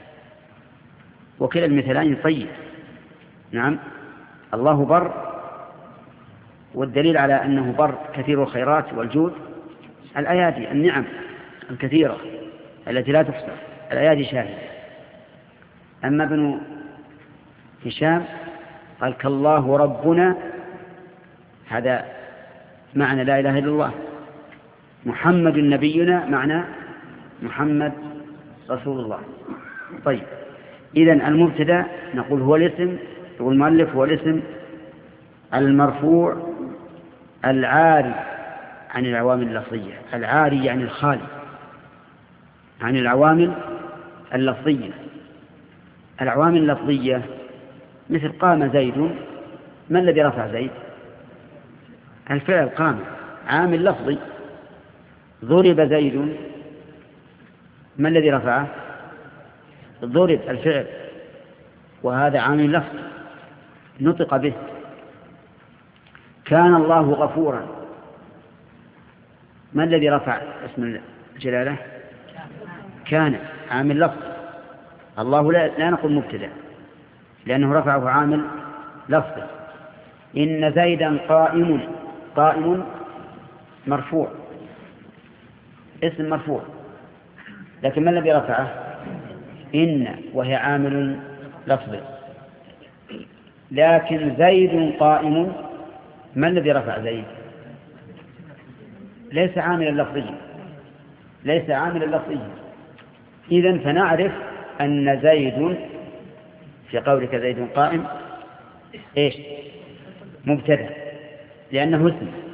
وكلا المثالين طيب. نعم، الله بر، والدليل على أنه بر كثير الخيرات والجود الأيادي، النعم الكثيرة التي لا تحصى، الأيادي شاهدة. أما ابن هشام قال: كالله ربنا، هذا معنى لا إله إلا الله. محمد نبينا معنى محمد رسول الله. طيب، إذن المبتدأ نقول هو الاسم، يقول المؤلف هو الاسم المرفوع العاري عن العوامل اللفظية. العاري يعني الخالي عن العوامل اللفظية. العوامل اللفظية مثل قام زيد، ما الذي رفع زيد؟ الفعل قام، عامل لفظي. ضرب زيد، ما الذي رفعه؟ ضرب، الفعل، وهذا عامل لفظي نطق به. كان الله غفورا، ما الذي رفع اسم الجلالة؟ كان، عامل لفظ. الله لا نقول مبتدأ لأنه رفعه عامل لفظ. إن زيدا قائم، قائم مرفوع، اسم مرفوع، لكن ما الذي رفعه؟ إن، وهي عامل لفظ. لكن زيد قائم، ما الذي رفع زيد؟ ليس عاملا لفظيا، ليس عاملا لفظيا. إذن فنعرف أن زيد في قولك زيد قائم إيش؟ مبتدأ، لأنه اسم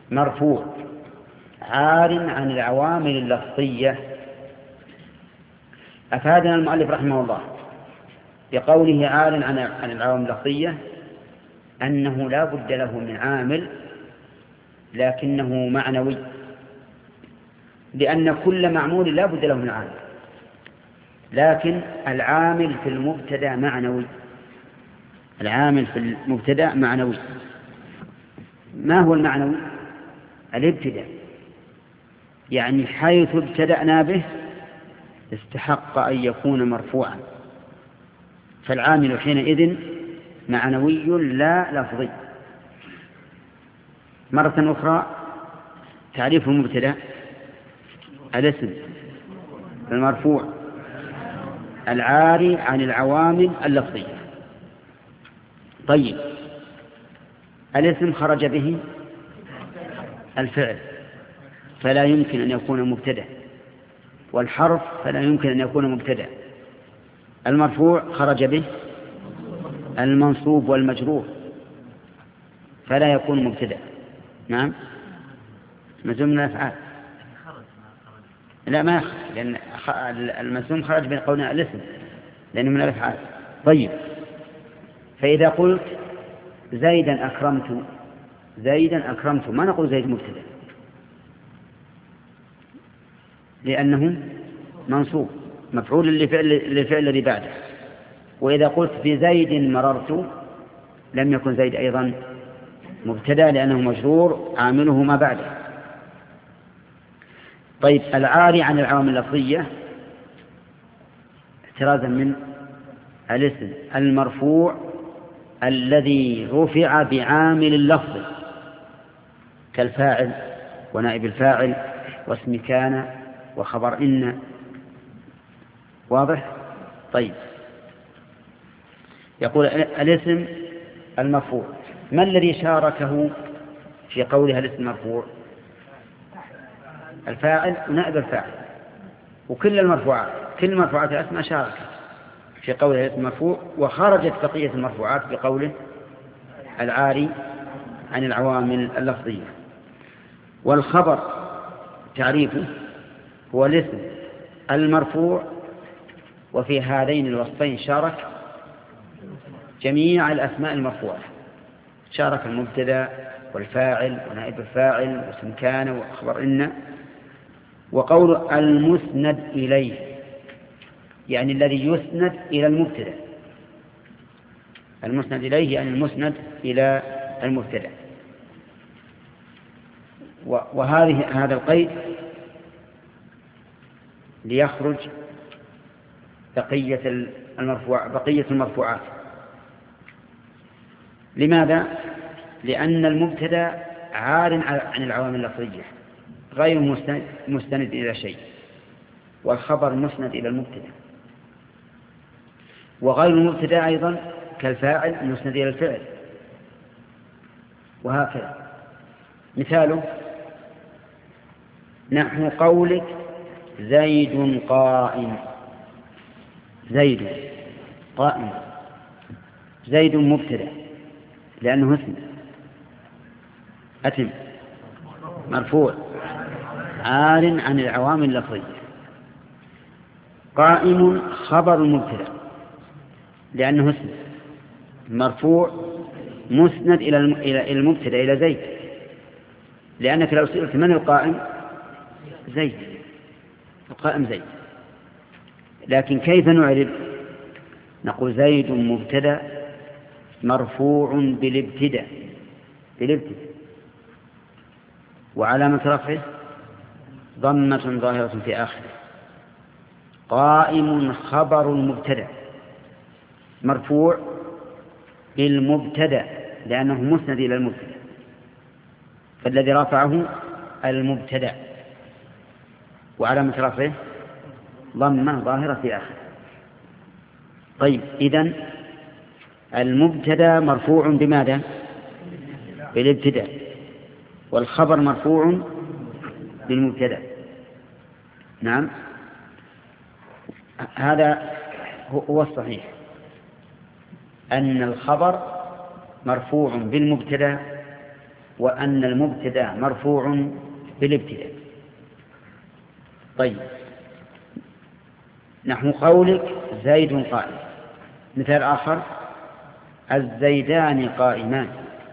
مرفوع عار عن العوامل اللفظية. أفادنا المؤلف رحمه الله بقوله عار عن العوامل اللفظية أنه لا بد له من عامل لكنه معنوي، لأن كل معمول لا بد له من عامل، لكن العامل في المبتدأ معنوي. العامل في المبتدأ معنوي. ما هو المعنوي؟ الابتداء، يعني حيث ابتدأنا به استحق أن يكون مرفوعا، فالعامل حينئذ معنوي لا لفظي. مرة أخرى تعريف المبتدأ: الاسم المرفوع العاري عن العوامل اللفظية. طيب، الاسم خرج به الفعل فلا يمكن أن يكون مبتدأ، والحرف فلا يمكن أن يكون مبتدأ. المرفوع خرج به المنصوب والمجرور فلا يكون مبتدأ. نعم، مزوم من الأفعال لا ما يخرج، لأن المزوم خرج من قولنا الاسم لأنه من الأفعال. طيب، فإذا قلت زيدا أكرمت، زيدا أكرمت ما نقول زيد مبتدأ لأنه منصوب مفعول للفعل الذي بعده. وإذا قلت بزيد مررت لم يكن زيد أيضا مبتدأ لأنه مجرور عامله ما بعده. طيب، العاري عن العوامل اللفظية احترازا من الاسم المرفوع الذي رفع بعامل اللفظ كالفاعل ونائب الفاعل واسم كان وخبر إن. واضح؟ طيب، يقول الاسم المرفوع ما الذي شاركه في قولها الاسم المرفوع؟ الفاعل ونائب الفاعل، وكل المرفوعات كل مرفوعات الأسماء شاركت في قولها الاسم المرفوع، وخرجت بقية المرفوعات بقوله العاري عن العوامل اللفظية. والخبر تعريفه هو الاسم المرفوع، وفي هذين الوصفين شارك جميع الأسماء المرفوعة، شارك المبتدأ والفاعل ونائب الفاعل واسم كان وخبر إن. وقول المسند إليه يعني الذي يسند إلى المبتدأ، المسند إليه يعني المسند إلى المبتدأ. هذا القيد ليخرج بقية المرفوعات. لماذا؟ لأن المبتدأ عار عن العوامل اللفظية غير مستند إلى شيء، والخبر مسند إلى المبتدأ، وغير المبتدأ أيضا كالفاعل مسند إلى الفعل، وهكذا. مثاله نحو قولك زيد قائم، زيد قائم، زيد مبتدأ لأنه اسم أتم مرفوع عار عن العوامل اللفظية. قائم خبر المبتدأ لأنه اسم مرفوع مسند إلى المبتدأ إلى زيد، لأنك لو سئلت من القائم زيد، القائم زيد. لكن كيف نعرف؟ نقول زيد مبتدأ مرفوع بالابتداء وعلامة رفعه ضمة ظاهرة في آخره. قائم خبر المبتدأ مرفوع بالمبتدأ لأنه مسند إلى المبتدأ، فالذي رفعه المبتدأ وعلامة رفعه ضمة ظاهرة في آخره. طيب، إذن المبتدأ مرفوع بماذا؟ بالابتداء، والخبر مرفوع بالمبتدأ. نعم، هذا هو الصحيح، أن الخبر مرفوع بالمبتدأ وأن المبتدأ مرفوع بالابتداء. طيب، نحو قولك زيد قائم. مثال آخر: الزيدان قائمان.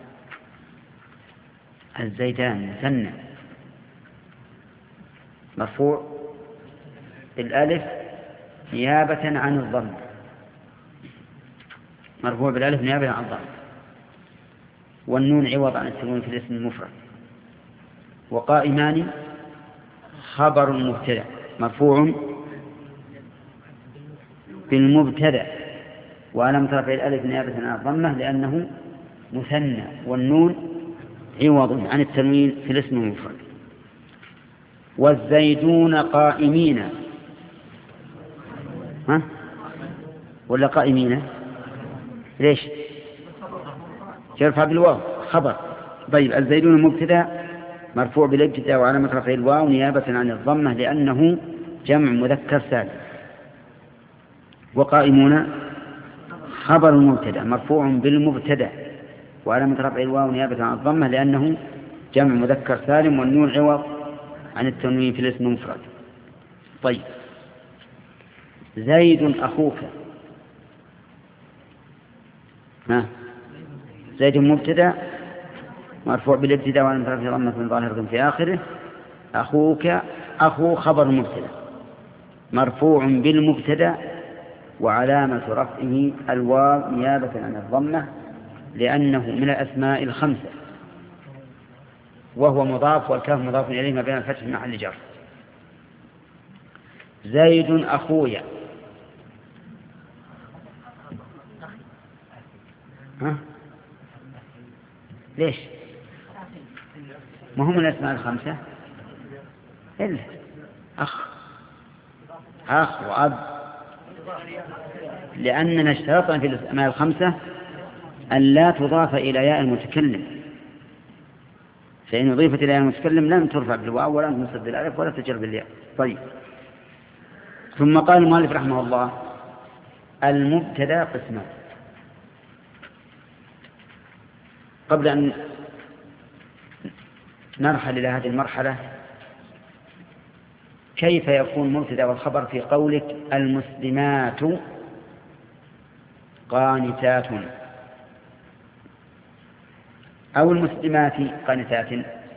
الزيدان مثنى مرفوع بالألف نيابة عن الضم، مرفوع بالألف نيابة عن الضم، والنون عوض عن التنوين في الاسم المفرد. وقائمان خبر مبتدأ مرفوع بالمبتدأ وعلامة رفعه الألف نيابة عن الضمة لأنه مثنى، والنون عوض عن التنوين في الاسم المفرد. والزيدون قائمين. ها؟ ولا قائمين؟ ليش؟ يرفع بالواو خبر. طيب، الزيدون مبتدأ مرفوع بالابتداء وعلامة رفعه الواو نيابة عن الضمة لأنه جمع مذكر سالم. وقائمون خبر المبتدأ مرفوع بالمبتدأ وعلامة رفعه الواو نيابة عن الضمة لأنه جمع مذكر سالم، والنون عوض عن التنوين في الاسم المفرد. طيب، زيد أخوك. ها؟ زيد مبتدأ مرفوع بالابتداء وعلامة رفعه ضمة ظاهرة في آخره. أخوك أخو خبر مبتدأ مرفوع بالمبتدأ وعلامة رفعه الواو نيابة عن الضمة لأنه من الأسماء الخمسة، وهو مضاف والكاف مضاف إليه ما بين الفتح محل جر. زيد أخويا. ها؟ ليش؟ ما هم من الأسماء الخمسة إلا أخ وأب، لأننا اشترطنا في الأسماء الخمسة أن لا تضاف إلى ياء المتكلم، فإن أضيفت إلى ياء المتكلم لم ترفع بالواو ولا تنصب بالألف ولا تجر بالياء. طيب، ثم قال المؤلف رحمه الله: المبتدأ قسمان. قبل أن نرحل إلى هذه المرحلة، كيف يكون مبتدأ والخبر في قولك المسلمات قانتات أو المسلمات قانتات؟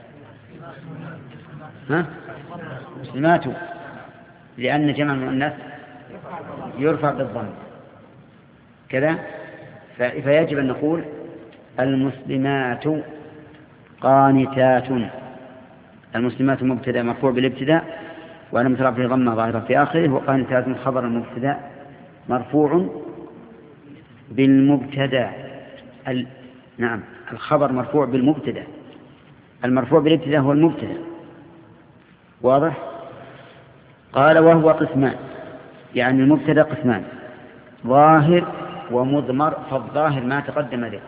ها؟ مسلمات، لأن جمع المؤنث يرفع بالضم كذا، فيجب أن نقول المسلمات قانتات. المسلمات مبتدأ مرفوع بالابتداء وعلامة رفعه ضمة ظاهرة في آخره، وقانتات خبر المبتدأ مرفوع بالمبتدأ. نعم، الخبر مرفوع بالمبتدأ، المرفوع بالابتداء هو المبتدأ. واضح؟ قال: وهو قسمان، يعني المبتدأ قسمان: ظاهر ومضمر. فالظاهر ما تقدم ذكره.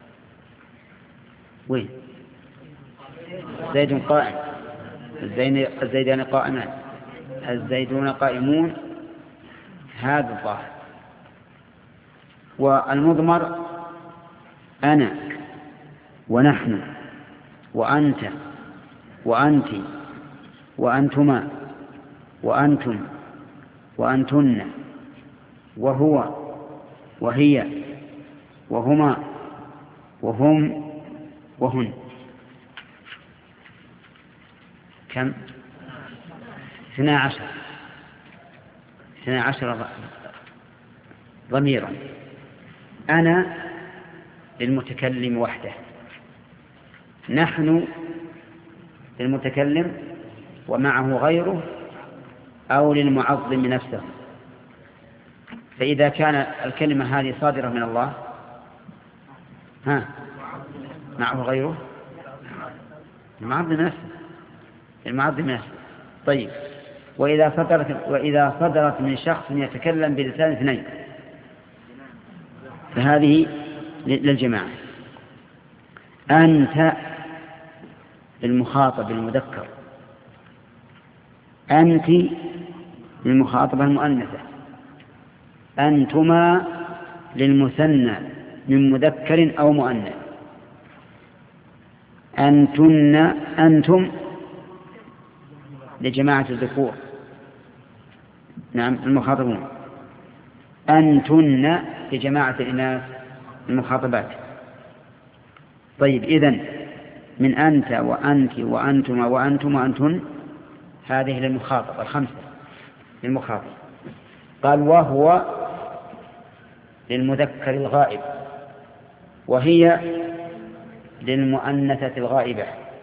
وين؟ زيد قائم، الزيدان قائمان، الزيدون قائمون، هذا الظاهر. والمضمر أنا ونحن وأنت وأنت وأنتما وأنتم وأنتن وهو وهي وهما وهم وهن. كم؟ 12 ضميرا. أنا للمتكلم وحده، نحن للمتكلم ومعه غيره أو للمعظم نفسه. فإذا كان الكلمة هذه صادرة من الله، معه غيره، المعظم نفسه. طيب، وإذا صدرت من شخص يتكلم بلسان اثنين فهذه للجماعة. أنت للمخاطب المذكر، أنت للمخاطبة المؤنثة، أنتما للمثنى من مذكر أو مؤنث، أنتن أنتم لجماعة الذكور، نعم المخاطبون، أنتن لجماعة الإناث المخاطبات. طيب إذن من أنت وأنت وأنتما وأنتم وأنتن هذه للمخاطب الخمسة للمخاطب. قال وهو للمذكر الغائب، وهي للمؤنثة الغائبة،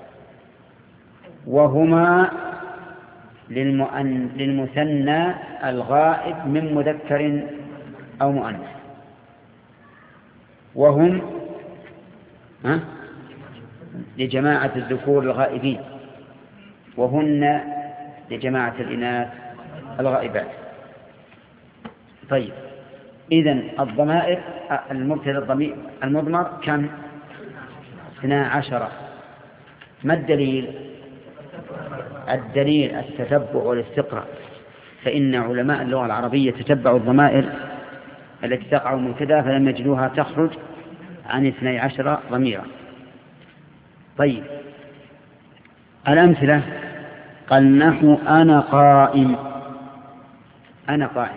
وهما للمثنى الغائب من مذكر أو مؤنث، وهم لجماعة الذكور الغائبين، وهن لجماعة الإناث الغائبات. طيب إذن الضمائر المبتدأ الضمير المضمر كم؟ 12. ما الدليل؟ الدليل التتبع والاستقراء، فإن علماء اللغة العربية تتبعوا الضمائر التي تقع مبتدأ فلم يجدوها تخرج عن 12 ضميرا. طيب الأمثلة قال نحو أنا قائم. أنا قائم.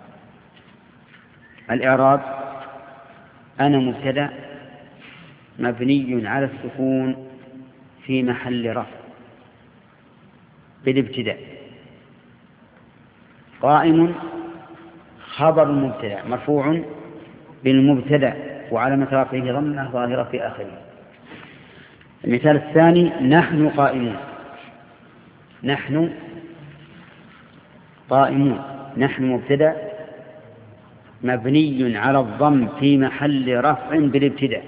الإعراب أنا مبتدأ مبني على السكون في محل رفع بالابتداء. قائم خبر المبتدأ مرفوع بالمبتدأ وعلامة رفعه ضمة ظاهرة في آخره. المثال الثاني نحن قائمون. نحن قائمون. نحن مبتدأ مبني على الضم في محل رفع بالابتداء.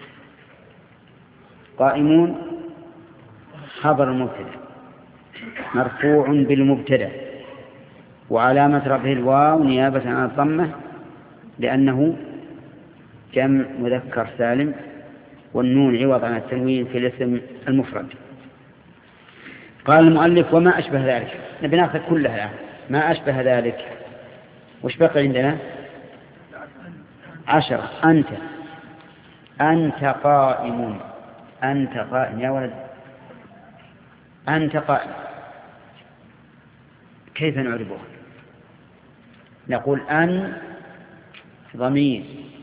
قائمون خبر المبتدأ مرفوع بالمبتدأ وعلامة رفعه الواو نيابة عن الضمة لأنه جمع مذكر سالم، والنون عوض عن التنوين في الاسم المفرد. قال المؤلف وما أشبه ذلك. نبي ناخذ كلها الآن. ما أشبه ذلك وش بقي عندنا؟ 10. أنت قائم. أنت قائم يا ولد. أنت قائم. كيف نعربه؟ نقول أن ضمير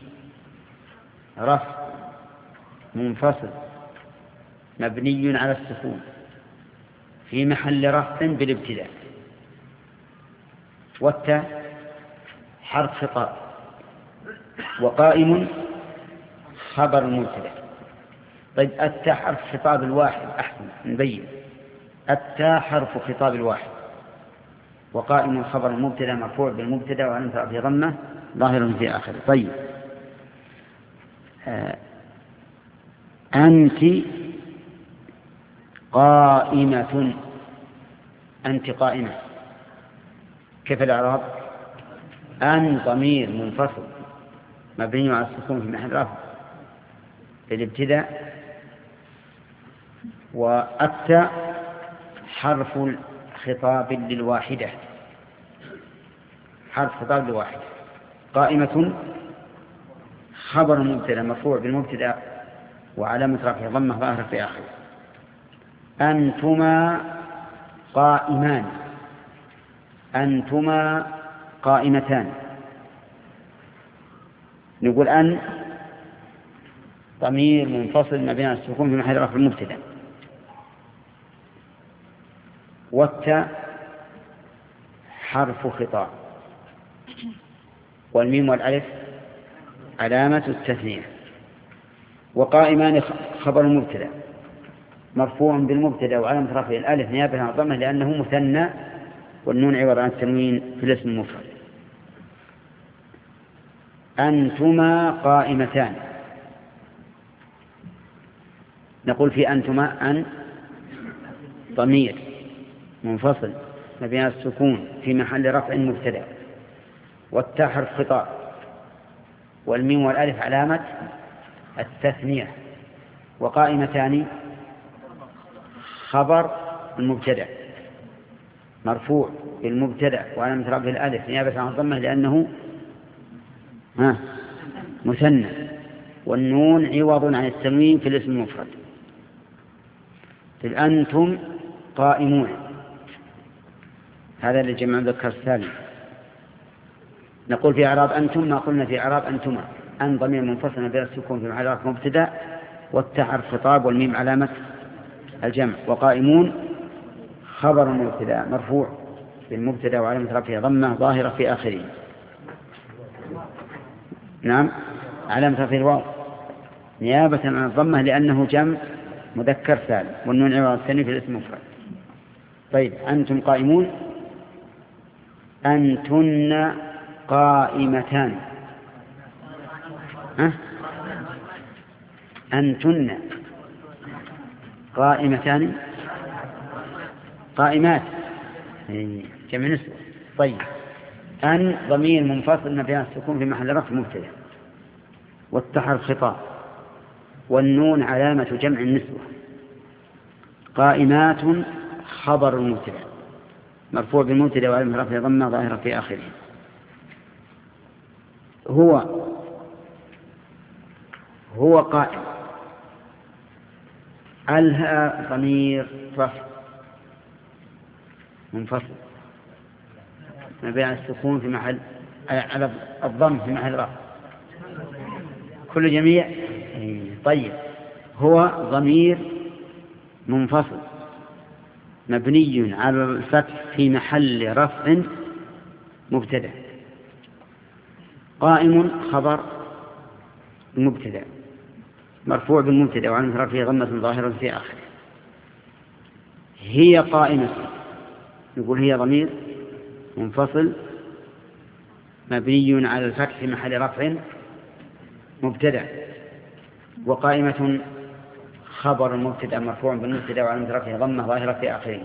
رفع منفصل مبني على السكون في محل رفع بالابتداء، والتاء حرف خطاب، وقائم خبر المبتدأ. طيب التاء حرف خطاب الواحد أحسن نبين. التاء حرف خطاب الواحد، وقائم خبر المبتدأ مرفوع بالمبتدأ وعلامة رفعه ضمة ظاهر في آخره. طيب أنت قائمة. أنت قائمة. كيف الإعراب؟ أن ضمير منفصل مبني على السكون في محل رفع بالابتداء، والتاء حرف خطاب للواحدة. حرف خطاب للواحدة. قائمة خبر مبتدأ مرفوع بالمبتدأ وعلامة رفعه ضمة ظاهرة في آخره. أنتما قائمان. أنتما قائمتان. نقول أن ضمير منفصل ما بين السكون في محل رفع المبتدأ، والتاء حرف خطاب، والميم والألف علامة التثنية. وقائمان خبر المبتدأ مرفوع بالمبتدأ وعلامة رفعه الألف نيابة عن الضمة لأنه مثنى، والنون عوض عن التنوين في الاسم المفرد. أنتما قائمتان. نقول في أنتما أن ضمير منفصل ما بين السكون في محل رفع مبتدأ، والتاء حرف خطاب، والميم والألف علامة التثنية. وقائمتان خبر المبتدأ مرفوع بالمبتدأ وعلامة رفعه الألف نيابة عن الضمة لأنه مثنى، والنون عوض عن التنوين في الاسم المفرد. أنتم قائمون، هذا اللي جمع ذكر السالم. نقول في إعراب أنتم ما قلنا في إعراب أنتما. أن ضمير منفصل بلا السكون في محل رفع مبتدأ، والتاء خطاب والميم علامة الجمع. وقائمون خبر مبتدأ مرفوع بالمبتدأ وعلامة رفعه ضمة ظاهرة في آخره. نعم، علامة رفعه الواو نيابة عن الضمة لأنه جمع مذكر سالم، والنون عوض الثاني في الاسم مفرد. طيب، أنتم قائمون. أنتن قائمتان. أنتن قائمتان، قائمات جمع نسبة. طيب، أن ضمير منفصل مبني على السكون في محل رفع مبتدأ، والتاء الخطاب، والنون علامة جمع النسوة. قائمات خبر المبتدأ مرفوع بالمبتدأ وعلامة رفعه ضمة ظاهرة في آخره. هو قائم. الهاء ضمير رفع منفصل مبني على السكون في محل على الضم في محل رفع كل جميع. طيب، هو ضمير منفصل مبني على الفتح في محل رفع مبتدأ. قائم خبر المبتدأ مرفوع بالمبتدأ وعلامة رفعه ضمة ظاهرة في آخره. هي قائمة، نقول هي ضمير منفصل مبني على الفتح في محل رفع مبتدأ. وقائمة خبر المبتدأ مرفوع بالمبتدأ وعلامة رفعه ضمة ظاهرة في آخره.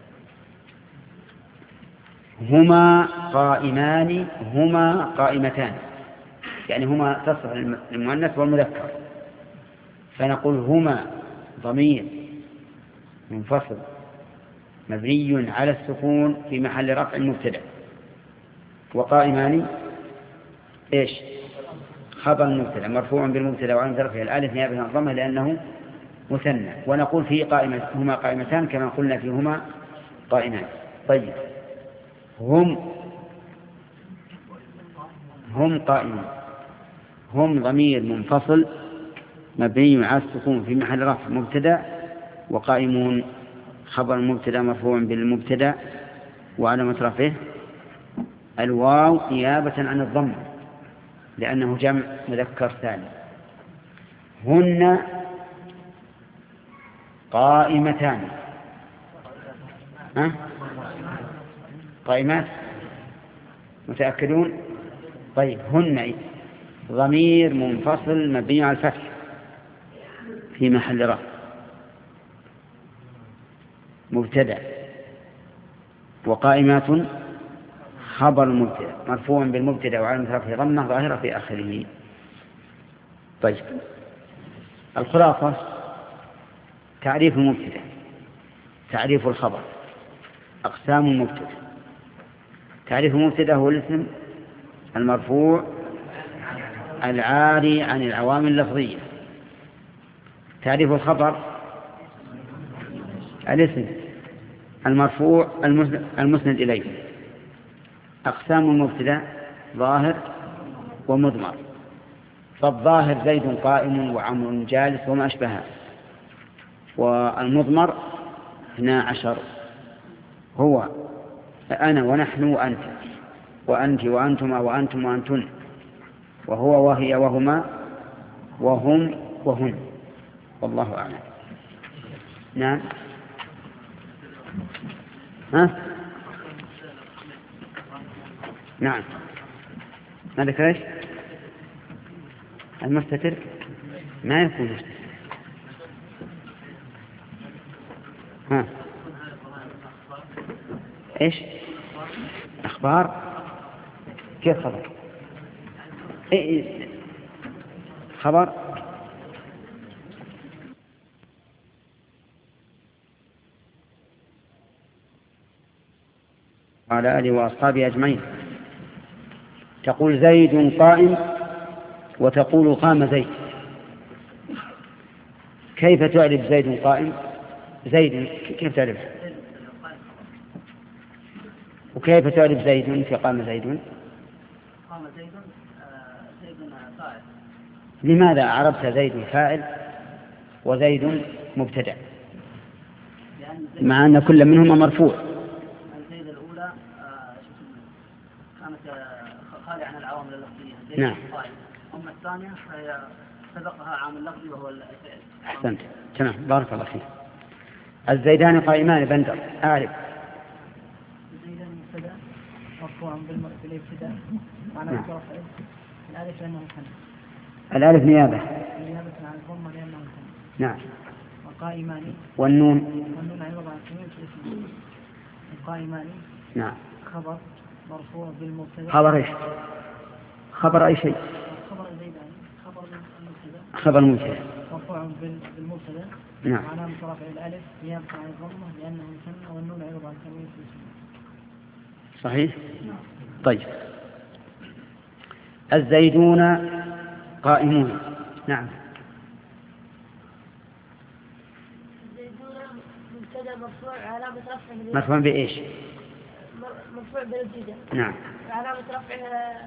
هما قائمان، هما قائمتان، يعني هما تصح المؤنث والمذكر، فنقول هما ضمير منفصل مبني على السكون في محل رفع مبتدأ. وقائمان ايش؟ خبر المبتدأ مرفوع بالمبتدأ وعلامة رفعه الألف نيابة عن الضمة لأنه مثنى. ونقول في قائمة هما قائمتان كما قلنا فيهما قائمان. طيب، هم قائمون. هم ضمير منفصل مبني على السكون في محل رفع مبتدأ. وقائمون خبر المبتدأ مرفوع بالمبتدأ وعلامة رفعه الواو نيابة عن الضم لأنه جمع مذكر سالم. هن قائمتان. قائمات متأكدون؟ طيب، هن ضمير منفصل مبني على الفتح في محل رفع مبتدأ. وقائمات خبر المبتدأ مرفوع بالمبتدأ وعلامة رفعه ضمة ظاهرة في آخره. طيب، الخلاصة: تعريف المبتدأ، تعريف الخبر، أقسام المبتدأ. تعريف المبتدأ هو الاسم المرفوع العاري عن العوامل اللفظية. تعريف الخبر الاسم المرفوع المسند إليه. أقسام المبتدأ ظاهر ومضمر. فالظاهر زيد قائم وعمر جالس وما أشبهها. والمضمر 12 هو أنا ونحن وأنت وأنت وأنتما وأنتم وأنتن وهو وهي وهما وهم وهن. والله أعلم. نعم. نعم، ما ذكرش المستتر ما يكون مستتر. ايش اخبار؟ كيف خبر؟ خبر على آله وأصحابه أجمعين. تقول زيد قائم وتقول قام زيد. كيف تعرف زيد قائم زيد كيف تعرف؟ وكيف تعرف زيد في قام زيد؟ قام زيد فاعل. لماذا عرفت زيد فاعل وزيد مبتدأ مع أن كل منهما مرفوع؟ زيد الأولى كانت خالية عن العوامل اللفظية. نعم. أما الثانية فهي سبقها عامل لفظي وهو الفعل. أحسنت، تمام، بارك الله فيك. الزيدان قائمان بندر، أعرف. الزيدان مبتدأ مرفوع بالابتداء معناه رفعه الألف لأنه مثنى. الألف نيابة عن الضمة لأنه مثنى. نعم. وقائمان والنون عوض عن التنوين في الاسم. القائمان نعم. خبر مرفوع بالمبتدأ. خبر ايش؟ خبر أي شيء؟ خبر الزيدان خبر المبتدأ. خبر مبتدأ مرفوع بالمبتدأ. نعم. علامة رفع الألف نيابة عن الضمة لأنه مثنى والنون عوض عن التنوين في الاسم. صحيح. طيب. الزيدون قائمون. نعم. الزيدون مبتدأ مرفوع علامة رفعه مرفوع بإيش؟ مرفوع بالابتداء. نعم. علامة رفعه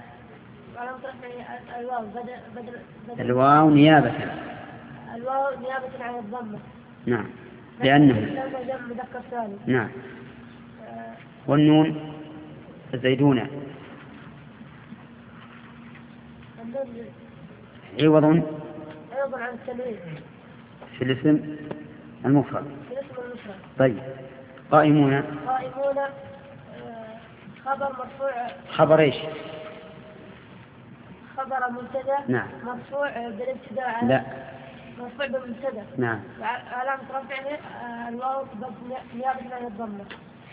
الواو بدل الواو نيابة. الواو نيابة عن الضمة. نعم. لأنه جمع مذكر سالم. نعم. والنون الزيدون عوض عن التنوين في الاسم المفرد. في الاسم المفرد. طيب. قائمون خبر مرفوع. خبر ايش؟ خبر مبتدا. نعم. مرفوع بالابتداء. لا. مرفوع بالمبتدا. نعم. علامة رفعه الواو نيابة عن الضمة.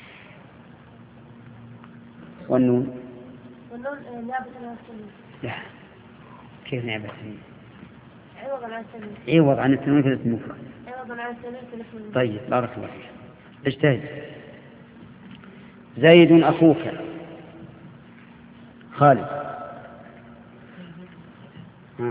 والنون نيابة عن التنوين. لا. كيف نيابة عن التنوين؟ عوض عن التنوين. عوض عن التنوين في الاسم المفرد. عوض عن التنوين في الاسم المفرد. طيب، بارك الله فيك. اجتهد. زيد أخوك خالد. ها.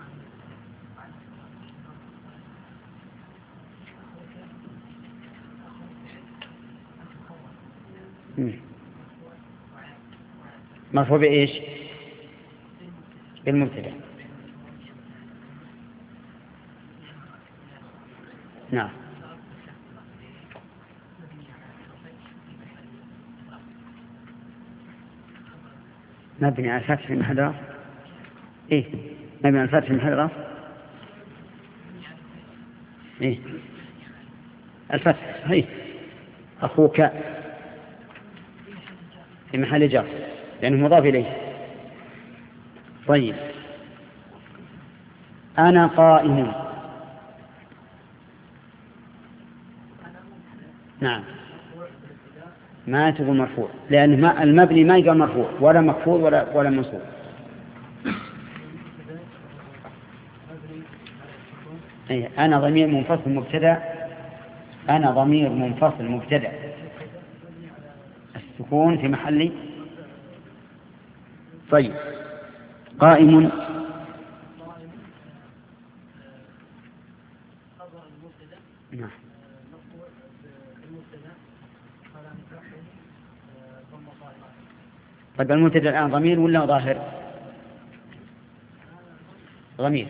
مرفوع بإيش؟ بالمبتدأ. نعم. مبني على الفتح في محل رفع. ايه، مبني على الفتح في محل رفع. ايه، الفتح صحيح. أخوك في محل جر لأنه مضاف إليه. طيب. أنا قائم. نعم. ما تقول مرفوع لأن المبني ما يقال مرفوع ولا مخفوض ولا منصوب. أنا ضمير منفصل مبتدأ. أنا ضمير منفصل مبتدأ السكون في محل. طيب. قائم. نعم. طيب، المبتدأ الآن ضمير ولا ظاهر؟ ضمير.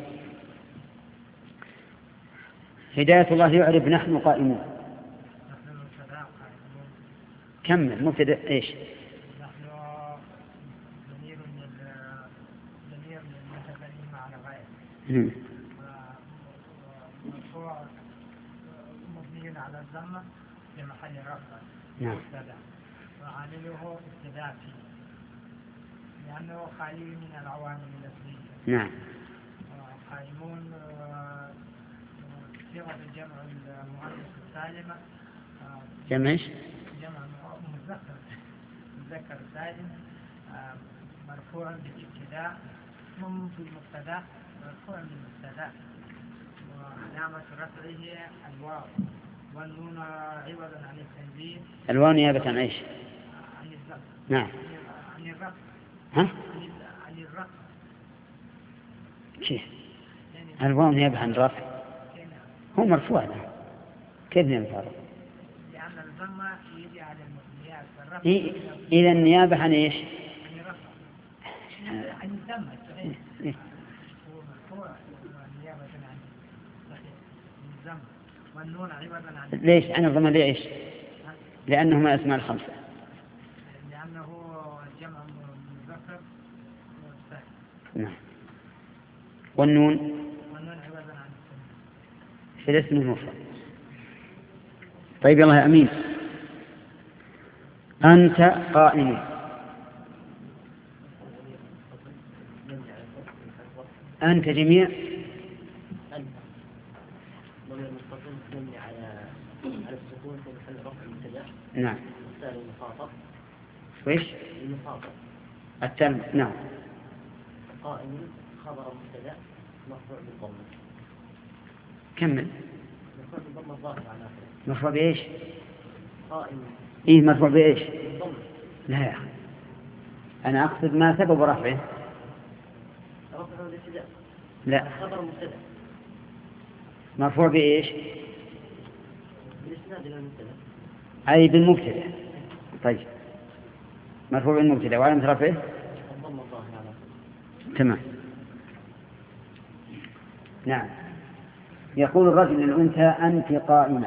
هداية الله يعرف نحن قائمون. كمل. مبتدأ ايش؟ نحن ضمير للمتكلم على غير مرفوع مبني على الضمة في محل رفع. نعم. وعامله ابتداء فيه لأنه خالي من العوامل اللفظية. نعم. قائمون صيغة الجمع المؤنث السالمة. جمع ايش؟ جمع مذكر سالم مرفوع بالابتداء ثم في المبتدا مرفوع بالمبتدا وعلامة رفعه الواو والنون عوضا عن التنزيل. الواو نيابة عن ايش؟ عن الرفع. نعم. عن الرفع. ها؟ عن الرفع. كيف؟ الواو نيابة عن الرفع. هو مرفوع له. كيف نفرق؟ لأن الضم يجي على النيابة والرفع. إذا النيابة عن إيش؟ عن الضم صحيح. هو مرفوع والنيابة عن الضم والنون عوضا عن. ليش عن الضم ليش؟ لأنهما أسماء الخمسة. لأنه جمع مذكر مستثنى. نعم. والنون عوضا عن في الاسم المفرد. طيب يلا يا أمين. أنت قائم. أنت جميع. نعم. وإيش؟ التالي نعم. قائم خبر مبتدأ مرفوع بالضمة. كمل. مرفوع بالضمة الظاهر على آخره. مرفوع بإيش؟ قائم. إيه مرفوع بإيش؟ بالضمة. لا يا أخي أنا أقصد ما سبب رفعه. رفعه الابتداء. لا. خبر مبتدأ. مرفوع بإيش؟ بالإسناد إلى المبتدأ. أي بالمبتدأ. طيب مرفوع بالمبتدأ وعلامة رفعه الضمة الظاهر على آخره. تمام. نعم. يقول الرجل للأنثى أنت قائمة.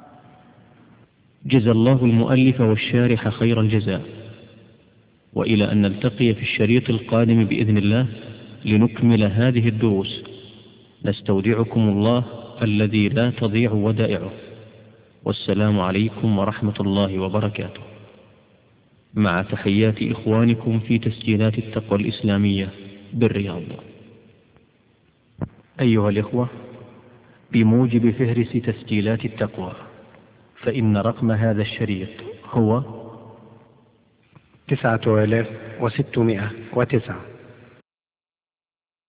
جزى الله المؤلف والشارح خير الجزاء، وإلى أن نلتقي في الشريط القادم بإذن الله لنكمل هذه الدروس، نستودعكم الله الذي لا تضيع ودائعه، والسلام عليكم ورحمة الله وبركاته، مع تحيات إخوانكم في تسجيلات التقوى الإسلامية بالرياض. أيها الإخوة، بموجب فهرس تسجيلات التقوى، فإن رقم هذا الشريط هو 9609.